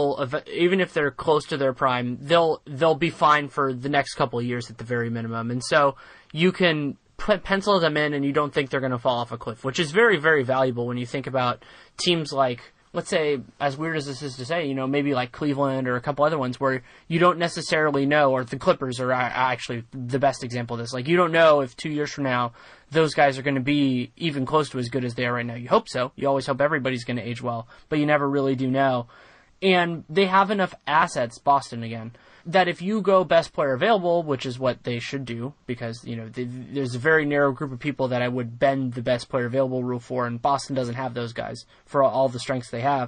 they're close to their prime, they'll be fine for the next couple of years at the very minimum. And so you can pencil them in and you don't think they're going to fall off a cliff, which is very, very valuable when you think about teams like, let's say, as weird as this is to say, maybe like Cleveland or a couple other ones where you don't necessarily know, or the Clippers are actually the best example of this. Like, you don't know if 2 years from now those guys are going to be even close to as good as they are right now. You hope so. You always hope everybody's going to age well, but you never really do know. And they have enough assets, Boston again, that if you go best player available, which is what they should do, because there's a very narrow group of people that I would bend the best player available rule for, and Boston doesn't have those guys for all the strengths they have.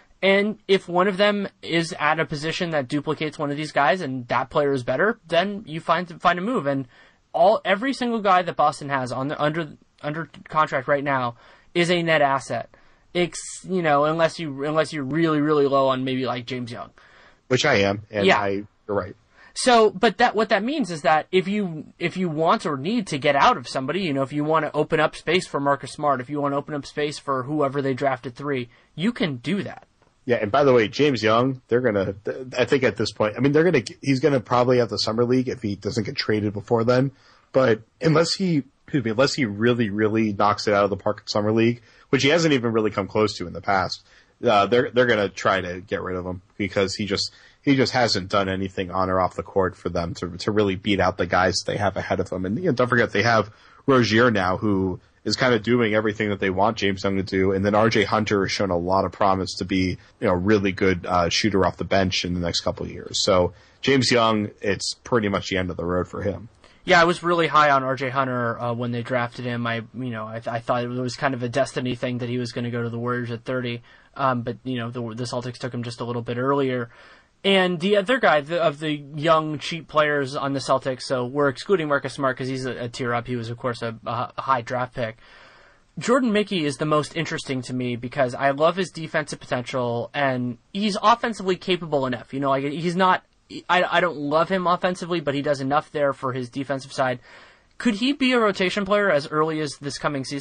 And if one of them is at a position that duplicates one of these guys, and that player is better, then you find a move. And every single guy that Boston has under contract right now is a net asset. Unless you're really, really low on maybe like James Young, which I am, and yeah. You're right. So, but what that means is that if you want or need to get out of somebody, if you want to open up space for Marcus Smart, if you want to open up space for whoever they drafted 3, you can do that. Yeah, and by the way, James Young, I think at this point, he's gonna probably have the summer league if he doesn't get traded before then. But unless he really, really knocks it out of the park at summer league, which he hasn't even really come close to in the past, they're gonna try to get rid of him because he just hasn't done anything on or off the court for them to really beat out the guys they have ahead of them. And don't forget they have Rozier now, who is kind of doing everything that they want James Young to do. And then RJ Hunter has shown a lot of promise to be, a really good shooter off the bench in the next couple of years. So James Young, it's pretty much the end of the road for him. Yeah, I was really high on RJ Hunter when they drafted him. I thought it was kind of a destiny thing that he was going to go to the Warriors at 30. But the Celtics took him just a little bit earlier. And the other guy of the young, cheap players on the Celtics, so we're excluding Marcus Smart because he's a tier up. He was, of course, a high draft pick. Jordan Mickey is the most interesting to me because I love his defensive potential, and he's offensively capable enough. He's not... I don't love him offensively, but he does enough there for his defensive side. Could he be a rotation player as early as this coming season?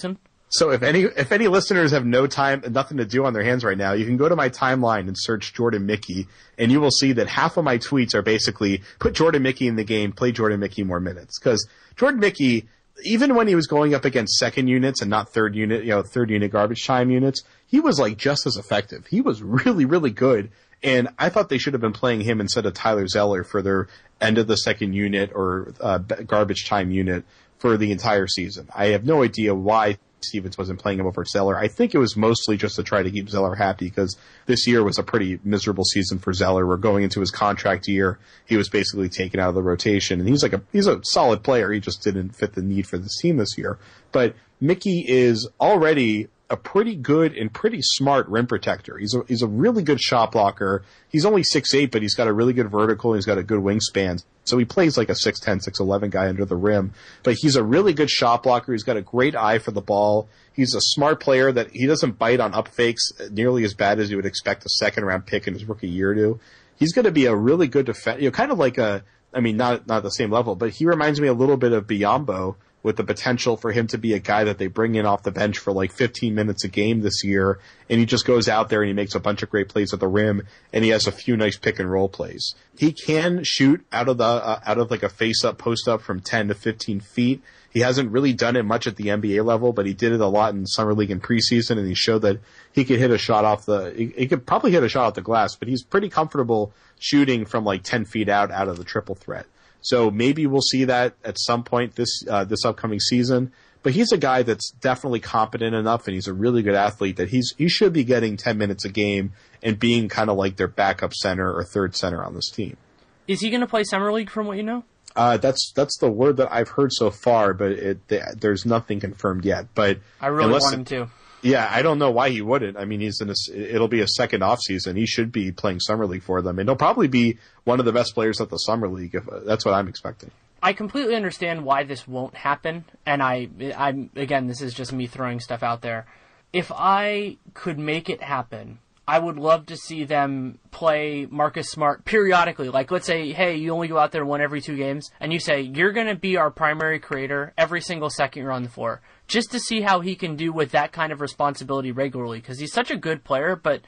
So if any listeners have nothing to do on their hands right now, you can go to my timeline and search Jordan Mickey, and you will see that half of my tweets are basically put Jordan Mickey in the game, play Jordan Mickey more minutes. Because Jordan Mickey, even when he was going up against second units and not third unit garbage time units, he was like just as effective. He was really, really good. And I thought they should have been playing him instead of Tyler Zeller for their end of the second unit or garbage time unit for the entire season. I have no idea why Stevens wasn't playing him over Zeller. I think it was mostly just to try to keep Zeller happy because this year was a pretty miserable season for Zeller. We're going into his contract year. He was basically taken out of the rotation, and he's a solid player. He just didn't fit the need for this team this year. But Mickey is already a pretty good and pretty smart rim protector. He's a really good shot blocker. He's only 6'8", but he's got a really good vertical. And he's got a good wingspan. So he plays like a 6'10", 6'11" guy under the rim. But he's a really good shot blocker. He's got a great eye for the ball. He's a smart player that he doesn't bite on up fakes nearly as bad as you would expect a second-round pick in his rookie year to. He's going to be a really good defender. Kind of like not the same level, but he reminds me a little bit of Biyombo, with the potential for him to be a guy that they bring in off the bench for like 15 minutes a game this year, and he just goes out there and he makes a bunch of great plays at the rim, and he has a few nice pick and roll plays. He can shoot out of like a face up, post up from 10 to 15 feet. He hasn't really done it much at the NBA level, but he did it a lot in summer league and preseason, and he showed that he could hit a shot he could probably hit a shot off the glass, but he's pretty comfortable shooting from like 10 feet out of the triple threat. So maybe we'll see that at some point this upcoming season. But he's a guy that's definitely competent enough, and he's a really good athlete that he should be getting 10 minutes a game and being kind of like their backup center or third center on this team. Is he going to play Summer League from what you know? That's the word that I've heard so far, but there's nothing confirmed yet. But I really want him to. Yeah, I don't know why he wouldn't. I mean, it'll be a second off season. He should be playing Summer League for them, and he'll probably be one of the best players at the Summer League. That's what I'm expecting. I completely understand why this won't happen, and I'm again, this is just me throwing stuff out there. If I could make it happen, I would love to see them play Marcus Smart periodically. Like, let's say, hey, you only go out there one every 2 games, and you say, you're going to be our primary creator every single second you're on the floor, just to see how he can do with that kind of responsibility regularly, because he's such a good player, but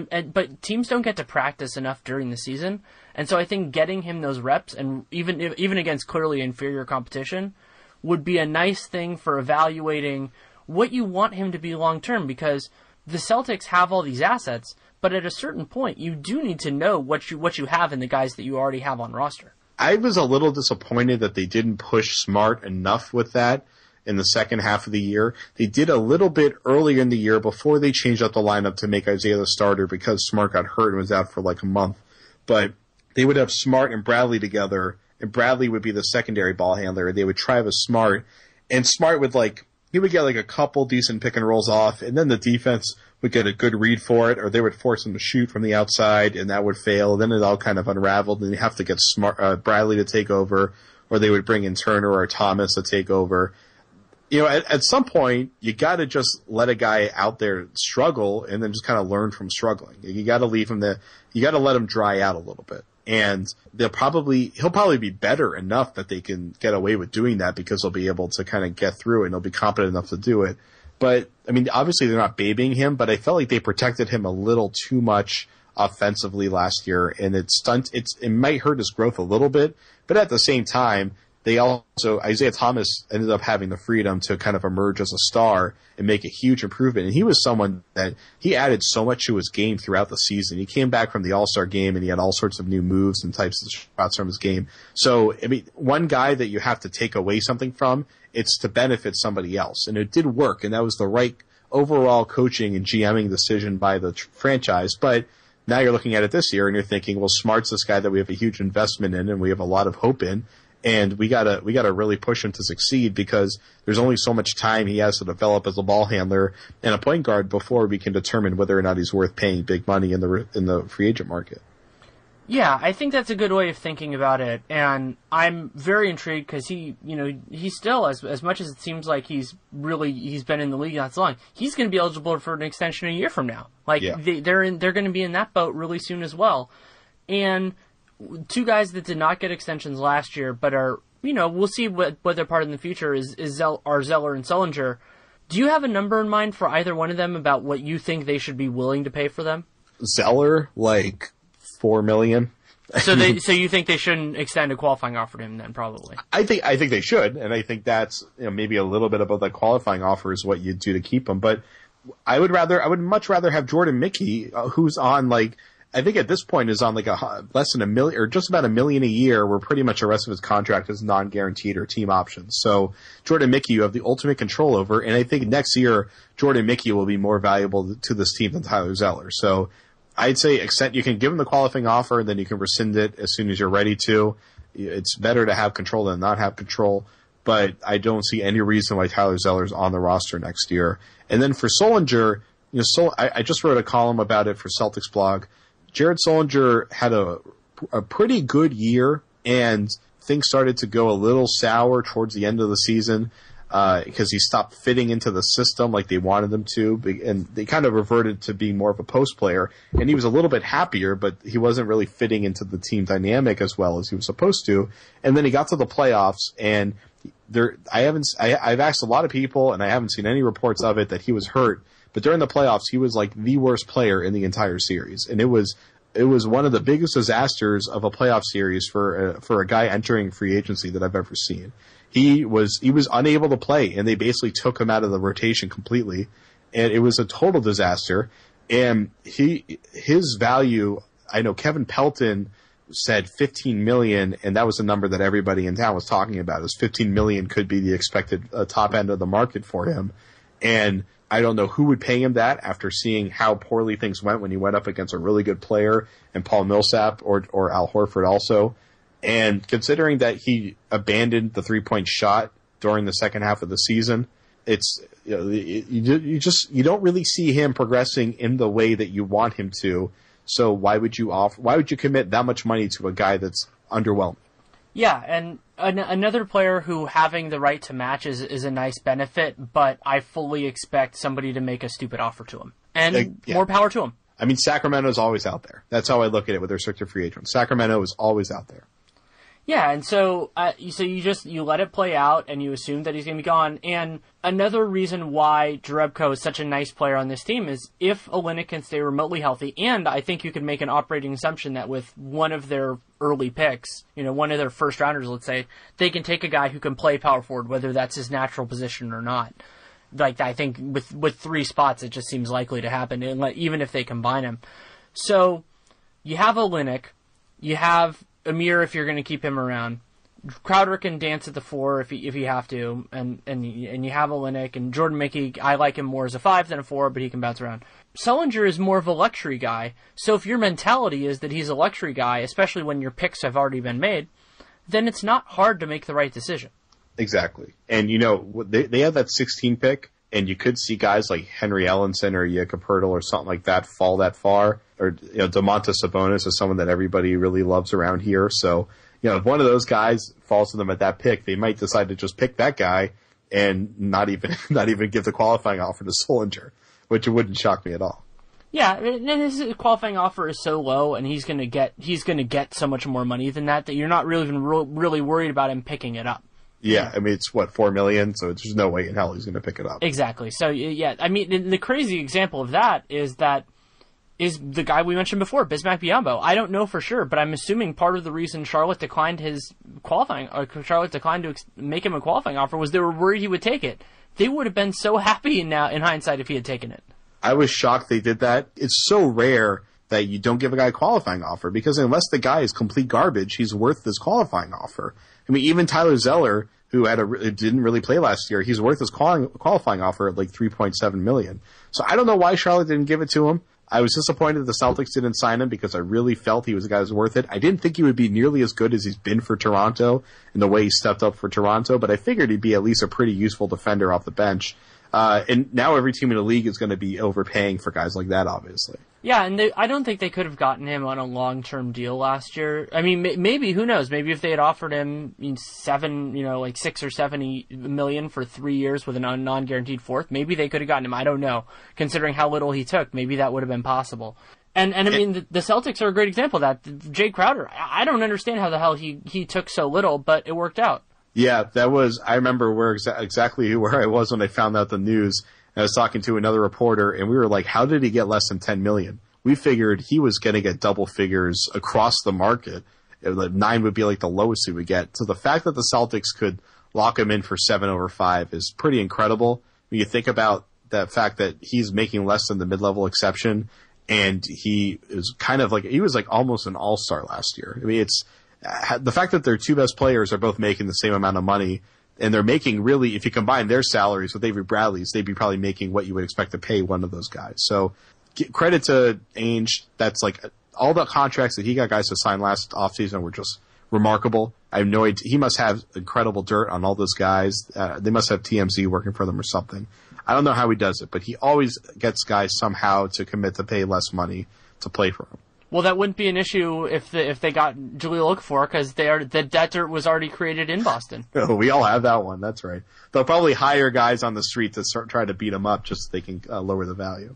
teams don't get to practice enough during the season, and so I think getting him those reps, and even against clearly inferior competition, would be a nice thing for evaluating what you want him to be long-term, because the Celtics have all these assets, but at a certain point, you do need to know what you have in the guys that you already have on roster. I was a little disappointed that they didn't push Smart enough with that in the second half of the year. They did a little bit earlier in the year before they changed up the lineup to make Isaiah the starter because Smart got hurt and was out for like a month. But they would have Smart and Bradley together, and Bradley would be the secondary ball handler. They would try with Smart, and Smart would he would get like a couple decent pick and rolls off, and then the defense would get a good read for it, or they would force him to shoot from the outside, and that would fail. Then it all kind of unraveled, and you have to get Bradley to take over, or they would bring in Turner or Thomas to take over. You know, at some point, you got to just let a guy out there struggle, and then just kind of learn from struggling. You got to leave him there. You got to let him dry out a little bit. And he'll probably be better enough that they can get away with doing that because they'll be able to kind of get through it and they'll be competent enough to do it. But, I mean, obviously they're not babying him, but I felt like they protected him a little too much offensively last year, and it might hurt his growth a little bit, but at the same time, Isaiah Thomas ended up having the freedom to kind of emerge as a star and make a huge improvement. And he was someone that he added so much to his game throughout the season. He came back from the All-Star game and he had all sorts of new moves and types of shots from his game. So, I mean, one guy that you have to take away something from, it's to benefit somebody else. And it did work, and that was the right overall coaching and GMing decision by the franchise. But now you're looking at it this year and you're thinking, well, Smart's this guy that we have a huge investment in and we have a lot of hope in. And we gotta really push him to succeed because there's only so much time he has to develop as a ball handler and a point guard before we can determine whether or not he's worth paying big money in the free agent market. Yeah, I think that's a good way of thinking about it, and I'm very intrigued because he's still, as much as it seems like he's been in the league not so long, he's going to be eligible for an extension a year from now. They're going to be in that boat really soon as well, and two guys that did not get extensions last year, but are, we'll see what they're part of in the future are Zeller and Sullinger. Do you have a number in mind for either one of them about what you think they should be willing to pay for them? Zeller, like $4 million. So you think they shouldn't extend a qualifying offer to him then, probably? I think they should, and I think that's maybe a little bit above that qualifying offer is what you do to keep him. But I would much rather have Jordan Mickey, who's on I think at this point is on less than $1 million or just about $1 million a year, where pretty much the rest of his contract is non-guaranteed or team options. So Jordan Mickey, you have the ultimate control over, and I think next year Jordan Mickey will be more valuable to this team than Tyler Zeller. So I'd say you can give him the qualifying offer, and then you can rescind it as soon as you're ready to. It's better to have control than not have control, but I don't see any reason why Tyler Zeller's on the roster next year. And then for Sullinger, I just wrote a column about it for Celtics blog. Jared Sullinger had a pretty good year, and things started to go a little sour towards the end of the season because he stopped fitting into the system like they wanted him to, and they kind of reverted to being more of a post player. And he was a little bit happier, but he wasn't really fitting into the team dynamic as well as he was supposed to. And then he got to the playoffs, and I've asked a lot of people, and I haven't seen any reports of it, that he was hurt. But during the playoffs, he was like the worst player in the entire series, and it was one of the biggest disasters of a playoff series for a guy entering free agency that I've ever seen. He was unable to play, and they basically took him out of the rotation completely, and it was a total disaster. And his value, I know Kevin Pelton said $15 million, and that was the number that everybody in town was talking about. Is $15 million could be the expected top end of the market for him, and I don't know who would pay him that after seeing how poorly things went when he went up against a really good player and Paul Millsap or Al Horford also. And considering that he abandoned the 3-point shot during the second half of the season, it's you don't really see him progressing in the way that you want him to. So why would you commit that much money to a guy that's underwhelming? Yeah, and another player who having the right to match is a nice benefit, but I fully expect somebody to make a stupid offer to him. And more power to him. I mean, Sacramento's always out there. That's how I look at it with restricted free agents. Sacramento is always out there. Yeah, and so you let it play out, and you assume that he's going to be gone. And another reason why Jerebko is such a nice player on this team is if Olynyk can stay remotely healthy, and I think you could make an operating assumption that with one of their early picks, one of their first rounders, let's say, they can take a guy who can play power forward, whether that's his natural position or not. Like, I think with 3 spots, it just seems likely to happen, even if they combine him. So you have Olynyk, you have Amir if you're going to keep him around. Crowder can dance at the 4 if you have to, and you have Olynyk, and Jordan Mickey, I like him more as a 5 than a 4, but he can bounce around. Sullinger is more of a luxury guy, so if your mentality is that he's a luxury guy, especially when your picks have already been made, then it's not hard to make the right decision. Exactly. And, they have that 16 pick, and you could see guys like Henry Ellenson or Jakob Poeltl or something like that fall that far. Or, Domantas Sabonis is someone that everybody really loves around here. So, if one of those guys falls to them at that pick, they might decide to just pick that guy and not even give the qualifying offer to Sullinger, which wouldn't shock me at all. Yeah, and his qualifying offer is so low, and he's gonna get so much more money than that you're not really even really worried about him picking it up. Yeah, I mean, it's $4 million, so there's no way in hell he's going to pick it up. Exactly. So, yeah, I mean, the crazy example of that is the guy we mentioned before, Bismack Biyombo. I don't know for sure, but I'm assuming part of the reason Charlotte declined his Charlotte declined to make him a qualifying offer was they were worried he would take it. They would have been so happy in hindsight if he had taken it. I was shocked they did that. It's so rare that you don't give a guy a qualifying offer, because unless the guy is complete garbage, he's worth this qualifying offer. I mean, even Tyler Zeller, who didn't really play last year, he's worth his qualifying offer at like $3.7 million. So I don't know why Charlotte didn't give it to him. I was disappointed the Celtics didn't sign him because I really felt he was a guy who's worth it. I didn't think he would be nearly as good as he's been for Toronto in the way he stepped up for Toronto, but I figured he'd be at least a pretty useful defender off the bench. And now every team in the league is going to be overpaying for guys like that, obviously. Yeah, and I don't think they could have gotten him on a long-term deal last year. I mean, maybe, who knows? Maybe if they had offered him like 6 or 7 million for 3 years with a non-guaranteed 4th, maybe they could have gotten him. I don't know. Considering how little he took, maybe that would have been possible. And I mean, the Celtics are a great example of that. Jay Crowder, I don't understand how the hell he took so little, but it worked out. Yeah, I remember exactly where I was when I found out the news. I was talking to another reporter, and we were like, how did he get less than $10 million? We figured he was going to get double figures across the market. 9 would be like the lowest he would get. So the fact that the Celtics could lock him in for 7 over 5 is pretty incredible. When you think about that fact that he's making less than the mid-level exception, and he was almost an all-star last year. I mean, it's the fact that their two best players are both making the same amount of money, and they're making really, if you combine their salaries with Avery Bradley's, they'd be probably making what you would expect to pay one of those guys. So credit to Ainge. That's like all the contracts that he got guys to sign last offseason were just remarkable. I have no idea. He must have incredible dirt on all those guys. They must have TMZ working for them or something. I don't know how he does it, but he always gets guys somehow to commit to pay less money to play for him. Well, that wouldn't be an issue if they got Jahlil Okafor, because that dirt was already created in Boston. Oh, we all have that one. That's right. They'll probably hire guys on the street to try to beat him up just so they can lower the value.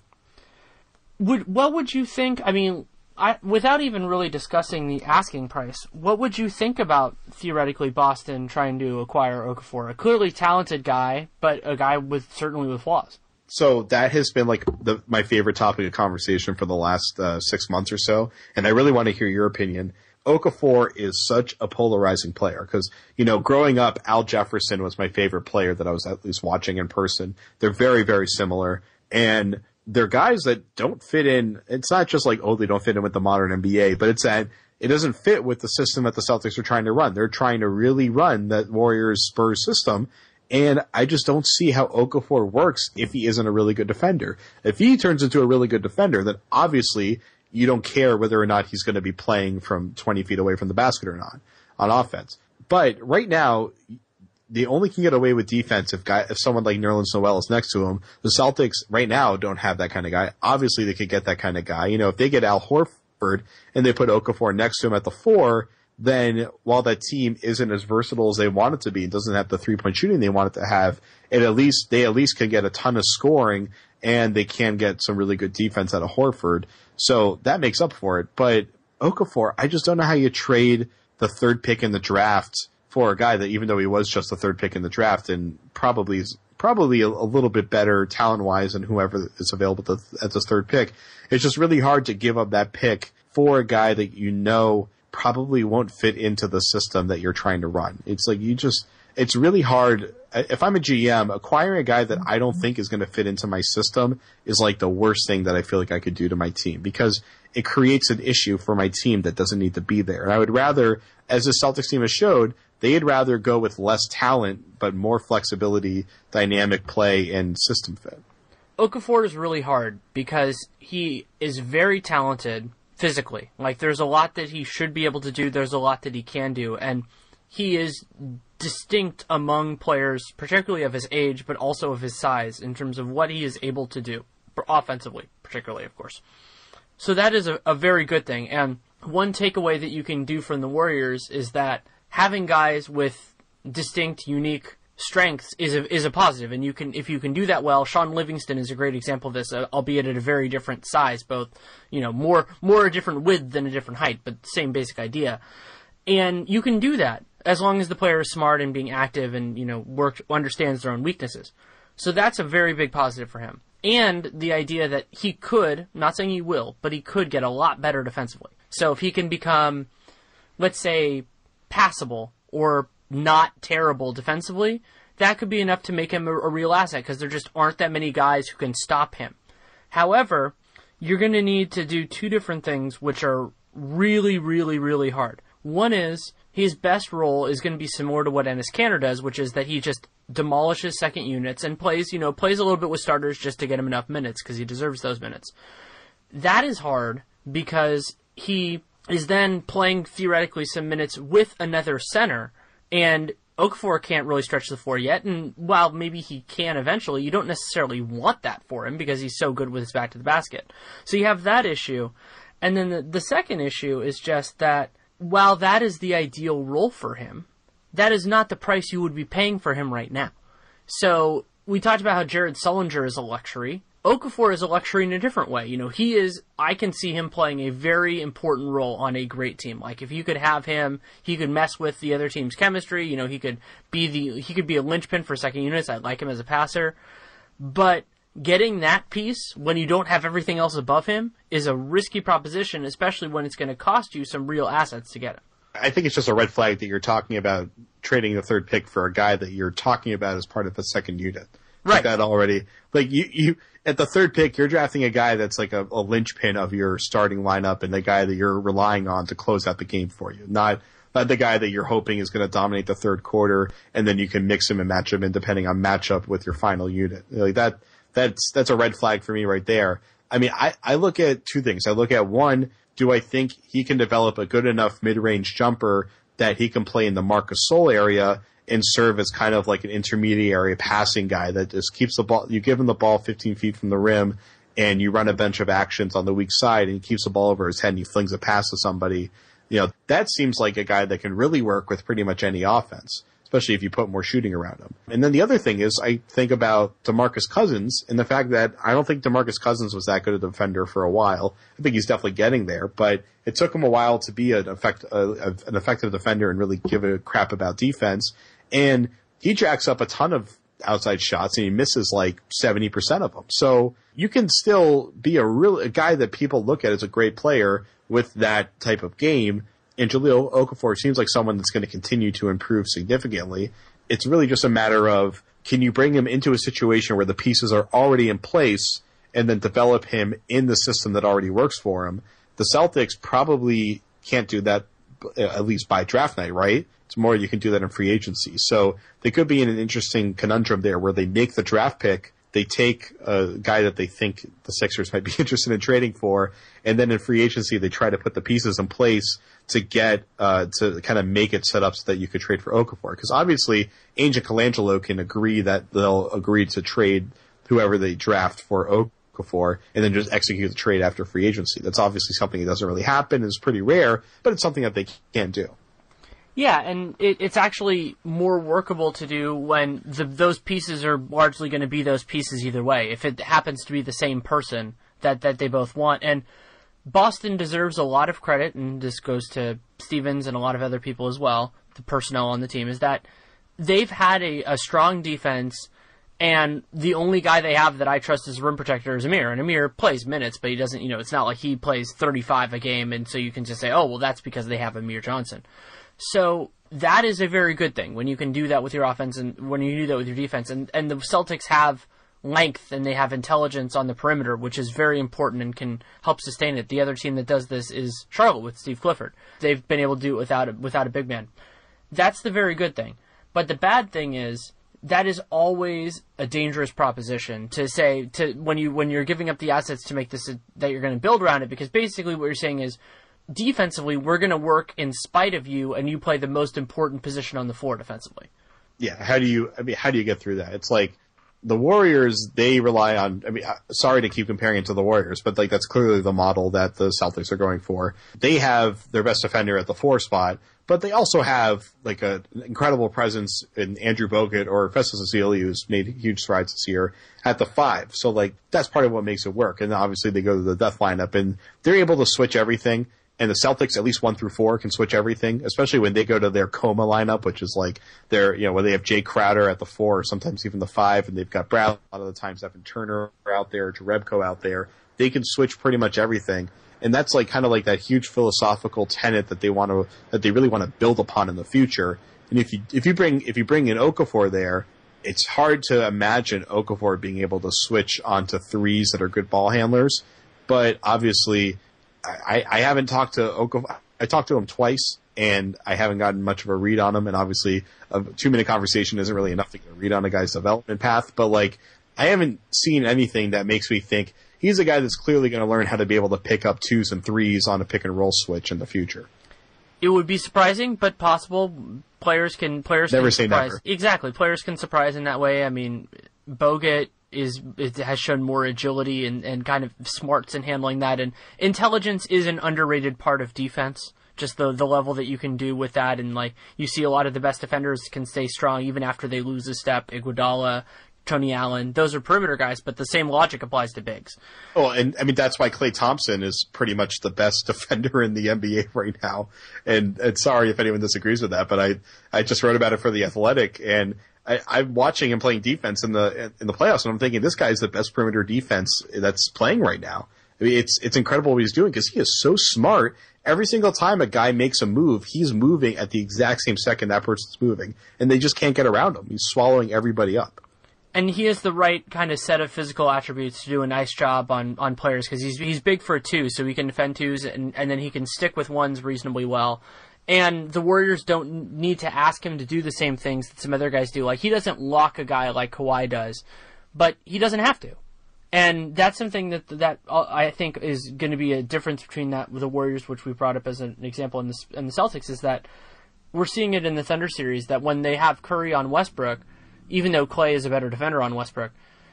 What would you think? I mean, without even really discussing the asking price, what would you think about theoretically Boston trying to acquire Okafor? A clearly talented guy, but a guy certainly with flaws. So that has been like my favorite topic of conversation for the last 6 months or so, and I really want to hear your opinion. Okafor is such a polarizing player because, growing up, Al Jefferson was my favorite player that I was at least watching in person. They're very, very similar, and they're guys that don't fit in. It's not just like, they don't fit in with the modern NBA, but it's that it doesn't fit with the system that the Celtics are trying to run. They're trying to really run that Warriors-Spurs system. And I just don't see how Okafor works if he isn't a really good defender. If he turns into a really good defender, then obviously you don't care whether or not he's going to be playing from 20 feet away from the basket or not on offense. But right now, they only can get away with defense if someone like Nerlens Noel is next to him. The Celtics right now don't have that kind of guy. Obviously, they could get that kind of guy. If they get Al Horford and they put Okafor next to him at the 4, then while that team isn't as versatile as they want it to be, and doesn't have the 3-point shooting they want it to have, they at least can get a ton of scoring, and they can get some really good defense out of Horford. So that makes up for it. But Okafor, I just don't know how you trade the 3rd pick in the draft for a guy that, even though he was just the 3rd pick in the draft and probably a little bit better talent-wise than whoever is available at this 3rd pick, it's just really hard to give up that pick for a guy that probably won't fit into the system that you're trying to run. It's like it's really hard. If I'm a GM, acquiring a guy that I don't think is going to fit into my system is like the worst thing that I feel like I could do to my team, because it creates an issue for my team that doesn't need to be there. And I would rather, as the Celtics team has showed, they'd rather go with less talent but more flexibility, dynamic play, and system fit. Okafor is really hard because he is very talented physically. Like, there's a lot that he should be able to do, there's a lot that he can do, and he is distinct among players, particularly of his age, but also of his size, in terms of what he is able to do, offensively, particularly, of course. So that is a very good thing, and one takeaway that you can do from the Warriors is that having guys with distinct, unique strengths is a positive, and if you can do that well. Sean Livingston is a great example of this, albeit at a very different size, both more a different width than a different height, but same basic idea. And you can do that as long as the player is smart and being active and understands their own weaknesses. So that's a very big positive for him. And the idea that he could, not saying he will, but he could get a lot better defensively. So if he can become, let's say, passable or not terrible defensively, that could be enough to make him a real asset, because there just aren't that many guys who can stop him. However, you're going to need to do 2 different things which are really, really, really hard. One is, his best role is going to be similar to what Enes Kanter does, which is that he just demolishes second units and plays a little bit with starters just to get him enough minutes, because he deserves those minutes. That is hard because he is then playing theoretically some minutes with another center, and Okafor can't really stretch the floor yet, and while maybe he can eventually, you don't necessarily want that for him because he's so good with his back to the basket. So you have that issue. And then the second issue is just that while that is the ideal role for him, that is not the price you would be paying for him right now. So we talked about how Jared Sullinger is a luxury. Okafor is a luxury in a different way. I can see him playing a very important role on a great team. Like, if you could have him, he could mess with the other team's chemistry. He could be a linchpin for second units. I like him as a passer. But getting that piece when you don't have everything else above him is a risky proposition, especially when it's going to cost you some real assets to get him. I think it's just a red flag that you're talking about trading the third pick for a guy that you're talking about as part of a second unit. Right. Like that already. Like you at the third pick, you're drafting a guy that's like a linchpin of your starting lineup and the guy that you're relying on to close out the game for you. Not the guy that you're hoping is going to dominate the third quarter, and then you can mix him and match him in depending on matchup with your final unit. Like that's a red flag for me right there. I mean, I look at two things. I look at, one, do I think he can develop a good enough mid-range jumper that he can play in the Marc Gasol area and serve as kind of like an intermediary passing guy that just keeps the ball, you give him the ball 15 feet from the rim and you run a bunch of actions on the weak side and he keeps the ball over his head and he flings a pass to somebody. That seems like a guy that can really work with pretty much any offense, especially if you put more shooting around him. And then the other thing is, I think about DeMarcus Cousins and the fact that I don't think DeMarcus Cousins was that good a defender for a while. I think he's definitely getting there, but it took him a while to be an effective defender and really give a crap about defense. And he jacks up a ton of outside shots and he misses like 70% of them. So you can still be a guy that people look at as a great player with that type of game. And Jahlil Okafor seems like someone that's going to continue to improve significantly. It's really just a matter of, can you bring him into a situation where the pieces are already in place and then develop him in the system that already works for him? The Celtics probably can't do that, at least by draft night, right? It's more you can do that in free agency. So they could be in an interesting conundrum there where they make the draft pick, they take a guy that they think the Sixers might be interested in trading for, and then in free agency they try to put the pieces in place to get to kind of make it set up so that you could trade for Okafor. Because obviously Ainge and Colangelo can agree that they'll agree to trade whoever they draft for Okafor and then just execute the trade after free agency. That's obviously something that doesn't really happen. It's pretty rare, but it's something that they can do. Yeah, and it's actually more workable to do when those pieces are largely going to be those pieces either way, if it happens to be the same person that they both want. And Boston deserves a lot of credit, and this goes to Stevens and a lot of other people as well, the personnel on the team, is that they've had a strong defense, and the only guy they have that I trust as a rim protector is Amir. And Amir plays minutes, but he doesn't, it's not like he plays 35 a game, and so you can just say, oh, well, that's because they have Amir Johnson. So that is a very good thing when you can do that with your offense and when you do that with your defense. And the Celtics have length and they have intelligence on the perimeter, which is very important and can help sustain it. The other team that does this is Charlotte with Steve Clifford. They've been able to do it without a big man. That's the very good thing. But the bad thing is that is always a dangerous proposition to say when you're giving up the assets to make this that you're going to build around it, because basically what you're saying is, defensively, we're going to work in spite of you, and you play the most important position on the floor defensively. Yeah, how do you get through that? It's like the Warriors, they rely on, sorry to keep comparing it to the Warriors, but like that's clearly the model that the Celtics are going for. They have their best defender at the 4 spot, but they also have like an incredible presence in Andrew Bogut or Festus Ezeli, who's made huge strides this year, at the 5. So like that's part of what makes it work. And obviously they go to the death lineup and they're able to switch everything. And the Celtics, at least 1 through 4, can switch everything, especially when they go to their coma lineup, which is like their, where they have Jay Crowder at the 4, or sometimes even the 5, and they've got Bradley a lot of the times, Evan Turner out there, Jerebko out there. They can switch pretty much everything. And that's like kind of like that huge philosophical tenet that they really want to build upon in the future. And if you bring in Okafor there, it's hard to imagine Okafor being able to switch onto threes that are good ball handlers. But obviously, I haven't talked to Okafor. I talked to him twice, and I haven't gotten much of a read on him. And obviously, a 2-minute conversation isn't really enough to get a read on a guy's development path. But like, I haven't seen anything that makes me think he's a guy that's clearly going to learn how to be able to pick up 2s and 3s on a pick and roll switch in the future. It would be surprising, but possible. Players can never say surprise. Never. Exactly, players can surprise in that way. I mean, Bogut has shown more agility and kind of smarts in handling that, and intelligence is an underrated part of defense. Just the level that you can do with that, and like you see a lot of the best defenders can stay strong even after they lose a step. Iguodala, Tony Allen. Those are perimeter guys, but the same logic applies to bigs. Oh, and I mean, that's why Klay Thompson is pretty much the best defender in the NBA right now. And sorry if anyone disagrees with that, but I just wrote about it for The Athletic, and I'm watching him playing defense in the playoffs, and I'm thinking this guy is the best perimeter defense that's playing right now. I mean, it's incredible what he's doing because he is so smart. Every single time a guy makes a move, he's moving at the exact same second that person's moving, and they just can't get around him. He's swallowing everybody up. And he has the right kind of set of physical attributes to do a nice job on players because he's big for two, so he can defend twos, and then he can stick with ones reasonably well. And the Warriors don't need to ask him to do the same things that some other guys do. Like, he doesn't lock a guy like Kawhi does, but he doesn't have to. And that's something that I think is going to be a difference between the Warriors, which we brought up as an example, and the Celtics, is that we're seeing it in the Thunder series, that when they have Curry on Westbrook, even though Klay is a better defender on Westbrook,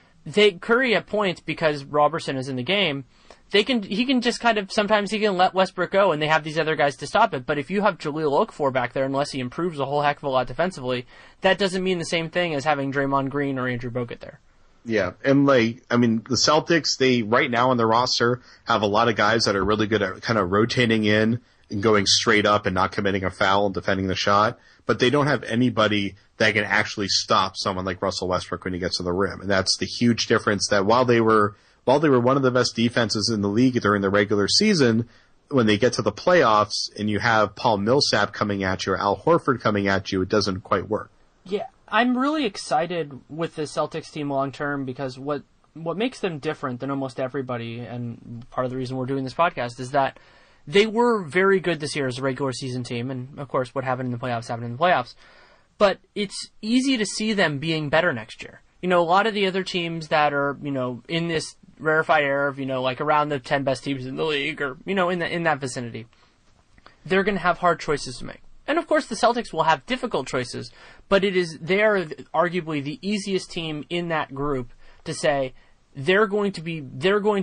Curry at points, because Robertson is in the game, he can just kind of, sometimes he can let Westbrook go and they have these other guys to stop it. But if you have Jahlil Okafor back there, unless he improves a whole heck of a lot defensively, that doesn't mean the same thing as having Draymond Green or Andrew Bogut there. Yeah, and the Celtics, they right now on their roster have a lot of guys that are really good at kind of rotating in and going straight up and not committing a foul and defending the shot, but they don't have anybody that can actually stop someone like Russell Westbrook when he gets to the rim. And that's the huge difference, that while they were one of the best defenses in the league during the regular season, when they get to the playoffs and you have Paul Millsap coming at you or Al Horford coming at you, it doesn't quite work. Yeah, I'm really excited with the Celtics team long term because what makes them different than almost everybody, and part of the reason we're doing this podcast, is that they were very good this year as a regular season team, and of course what happened in the playoffs happened in the playoffs. But it's easy to see them being better next year. A lot of the other teams that are, in this rarefied air of, like around the 10 best teams in the league, or, in that vicinity, they're going to have hard choices to make. And of course the Celtics will have difficult choices, but they are arguably the easiest team in that group to say they're going to be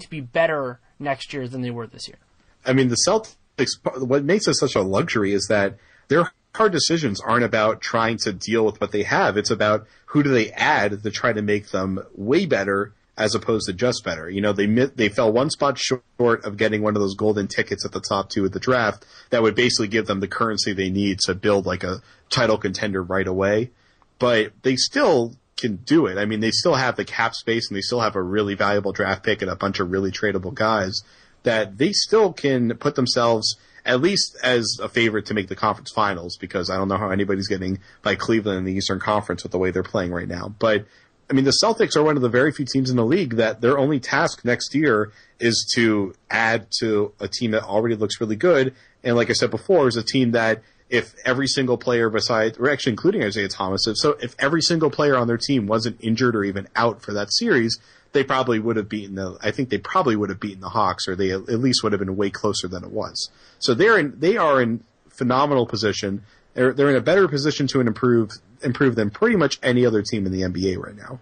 better next year than they were this year. I mean, the Celtics, what makes it such a luxury is that their hard decisions aren't about trying to deal with what they have. It's about who do they add to try to make them way better as opposed to just better. They fell one spot short of getting one of those golden tickets at the top two of the draft that would basically give them the currency they need to build like a title contender right away. But they still can do it. I mean, they still have the cap space and they still have a really valuable draft pick and a bunch of really tradable guys that they still can put themselves at least as a favorite to make the conference finals, because I don't know how anybody's getting by Cleveland in the Eastern Conference with the way they're playing right now. But I mean, the Celtics are one of the very few teams in the league that their only task next year is to add to a team that already looks really good. And like I said before, is a team that if every single player besides, or actually including Isaiah Thomas, if every single player on their team wasn't injured or even out for that series, they probably would have beaten the Hawks, or they at least would have been way closer than it was. So they are in phenomenal position. They're in a better position to improve than pretty much any other team in the NBA right now.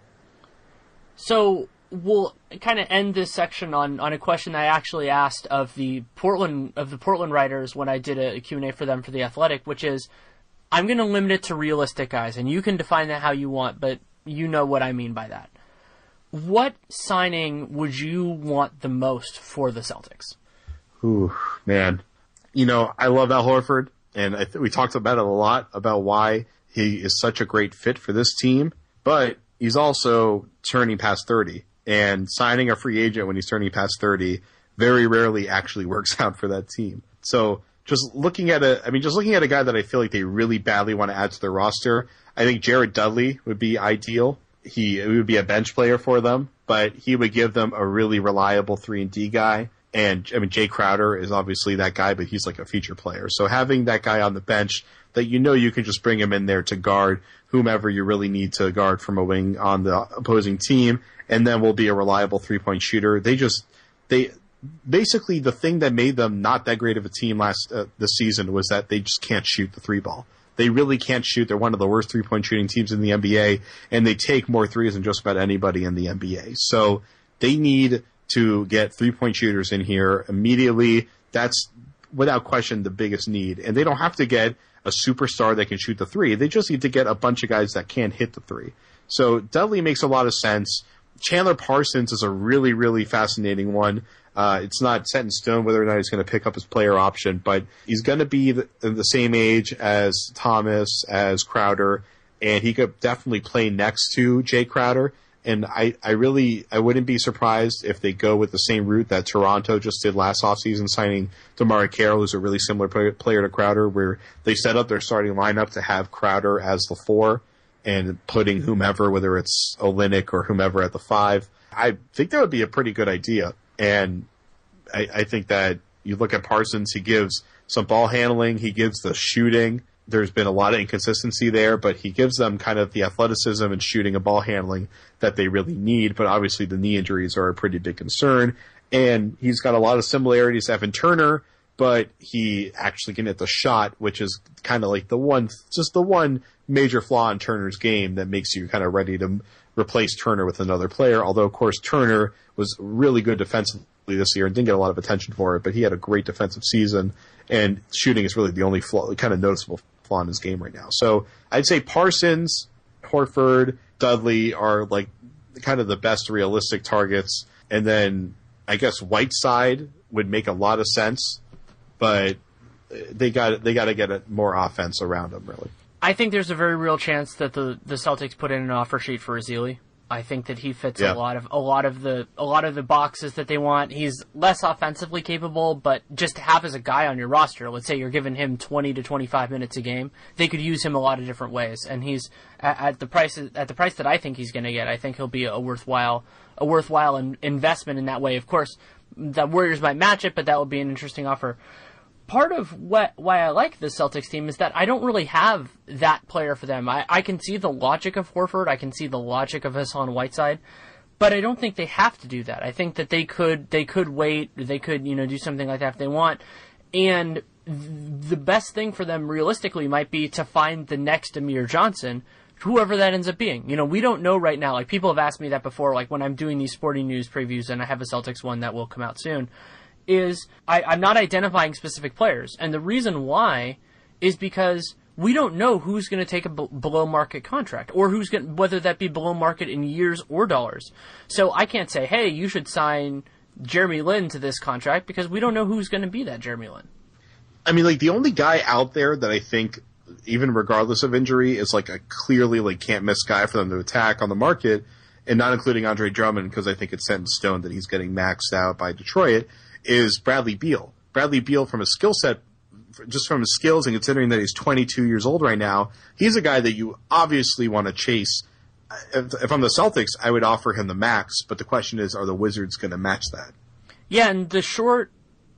So we'll kind of end this section on a question I actually asked of the Portland writers when I did a Q&A for them for The Athletic, which is, I'm going to limit it to realistic guys, and you can define that how you want, but you know what I mean by that. What signing would you want the most for the Celtics? Ooh, man. I love Al Horford, and we talked about it a lot, about why he is such a great fit for this team, but he's also turning past 30, and signing a free agent when he's turning past 30 very rarely actually works out for that team. So just looking at a guy that I feel like they really badly want to add to their roster, I think Jared Dudley would be ideal. He would be a bench player for them, but he would give them a really reliable 3-and-D guy. And I mean, Jay Crowder is obviously that guy, but he's like a feature player. So having that guy on the bench that you can just bring him in there to guard whomever you really need to guard from a wing on the opposing team, and then will be a reliable 3-point shooter. They basically, the thing that made them not that great of a team this season was that they just can't shoot the 3-ball. They really can't shoot. They're one of the worst 3-point shooting teams in the NBA, and they take more threes than just about anybody in the NBA. So they need to get 3-point shooters in here immediately. That's without question the biggest need. And they don't have to get a superstar that can shoot the 3. They just need to get a bunch of guys that can hit the 3. So Dudley makes a lot of sense. Chandler Parsons is a really, really fascinating one. It's not set in stone whether or not he's going to pick up his player option, but he's going to be the same age as Thomas, as Crowder, and he could definitely play next to Jay Crowder. And I wouldn't be surprised if they go with the same route that Toronto just did last offseason, signing DeMarre Carroll, who's a really similar player to Crowder, where they set up their starting lineup to have Crowder as the 4 and putting whomever, whether it's Olynyk or whomever at the 5. I think that would be a pretty good idea. And I think that you look at Parsons, he gives some ball handling, he gives the shooting. There's been a lot of inconsistency there, but he gives them kind of the athleticism and shooting and ball handling that they really need. But obviously the knee injuries are a pretty big concern. And he's got a lot of similarities to Evan Turner, but he actually can hit the shot, which is kind of like the one major flaw in Turner's game that makes you kind of ready to replace Turner with another player. Although, of course, Turner was really good defensively this year and didn't get a lot of attention for it, but he had a great defensive season, and shooting is really the only kind of noticeable flaw in his game right now. So I'd say Parsons, Horford, Dudley are like kind of the best realistic targets, and then I guess Whiteside would make a lot of sense, but they got to get more offense around him, really. I think there's a very real chance that the Celtics put in an offer sheet for Ezeli. I think that he fits a lot of the boxes that they want. He's less offensively capable, but just to have as a guy on your roster, let's say you're giving him 20 to 25 minutes a game, they could use him a lot of different ways. And he's at the price that I think he's going to get. I think he'll be a worthwhile investment in that way. Of course, the Warriors might match it, but that would be an interesting offer. Part of why I like the Celtics team is that I don't really have that player for them. I can see the logic of Horford. I can see the logic of Hassan Whiteside, but I don't think they have to do that. I think that they could wait. They could, do something like that if they want. And the best thing for them realistically might be to find the next Amir Johnson, whoever that ends up being. We don't know right now. Like, people have asked me that before, like when I'm doing these Sporting News previews, and I have a Celtics one that will come out soon. I'm not identifying specific players. And the reason why is because we don't know who's going to take a below market contract, or whether that be below market in years or dollars. So I can't say, hey, you should sign Jeremy Lin to this contract, because we don't know who's going to be that Jeremy Lin. I mean, like, the only guy out there that I think, even regardless of injury, is like a clearly like can't miss guy for them to attack on the market, and not including Andre Drummond, because I think it's set in stone that he's getting maxed out by Detroit, is Bradley Beal. Bradley Beal, from a skill set, just from his skills, and considering that he's 22 years old right now, he's a guy that you obviously want to chase. If I'm the Celtics, I would offer him the max, but the question is, are the Wizards going to match that? Yeah, and the shorter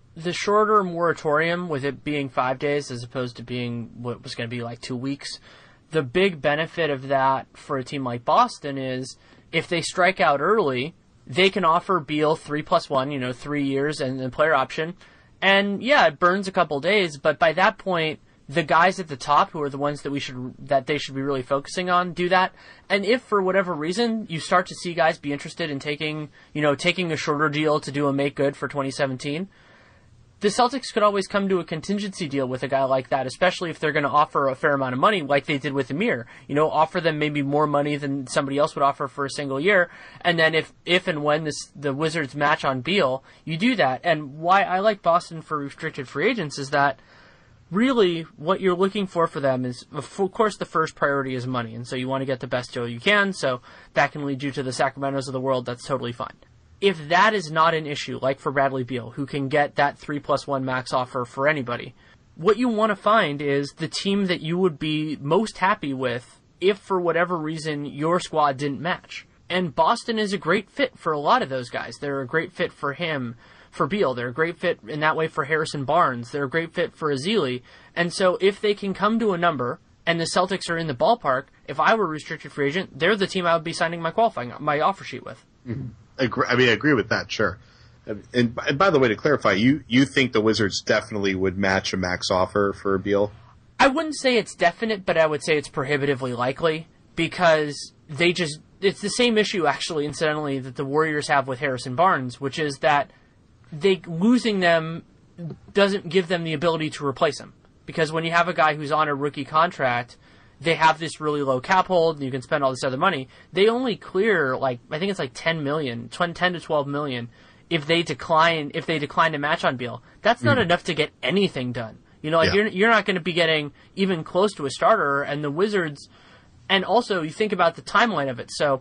moratorium, with it being 5 days as opposed to being what was going to be like 2 weeks, the big benefit of that for a team like Boston is if they strike out early, they can offer Beal 3+1, 3 years and the player option. And yeah, it burns a couple days, but by that point, the guys at the top, who are the ones that they should be really focusing on, do that. And if for whatever reason you start to see guys be interested in taking a shorter deal to do a make good for 2017, the Celtics could always come to a contingency deal with a guy like that, especially if they're going to offer a fair amount of money, like they did with Amir. Offer them maybe more money than somebody else would offer for a single year. And then if and when the Wizards match on Beal, you do that. And why I like Boston for restricted free agents is that really what you're looking for them is, of course, the first priority is money. And so you want to get the best deal you can. So that can lead you to the Sacramentos of the world. That's totally fine. If that is not an issue, like for Bradley Beal, who can get that 3+1 max offer for anybody, what you want to find is the team that you would be most happy with if for whatever reason your squad didn't match. And Boston is a great fit for a lot of those guys. They're a great fit for him, for Beal. They're a great fit in that way for Harrison Barnes. They're a great fit for Ezeli. And so if they can come to a number and the Celtics are in the ballpark, if I were a restricted free agent, they're the team I would be signing my offer sheet with. Mm-hmm. I agree with that, sure. And by the way, to clarify, you think the Wizards definitely would match a max offer for Beal? I wouldn't say it's definite, but I would say it's prohibitively likely, because it's the same issue, actually, incidentally, that the Warriors have with Harrison Barnes, which is that losing them doesn't give them the ability to replace him. Because when you have a guy who's on a rookie contract, they have this really low cap hold and you can spend all this other money. They only clear I think it's like 10 to 12 million if they decline to match on Beal. That's not enough to get anything done. You're not going to be getting even close to a starter, and the Wizards, and also you think about the timeline of it. So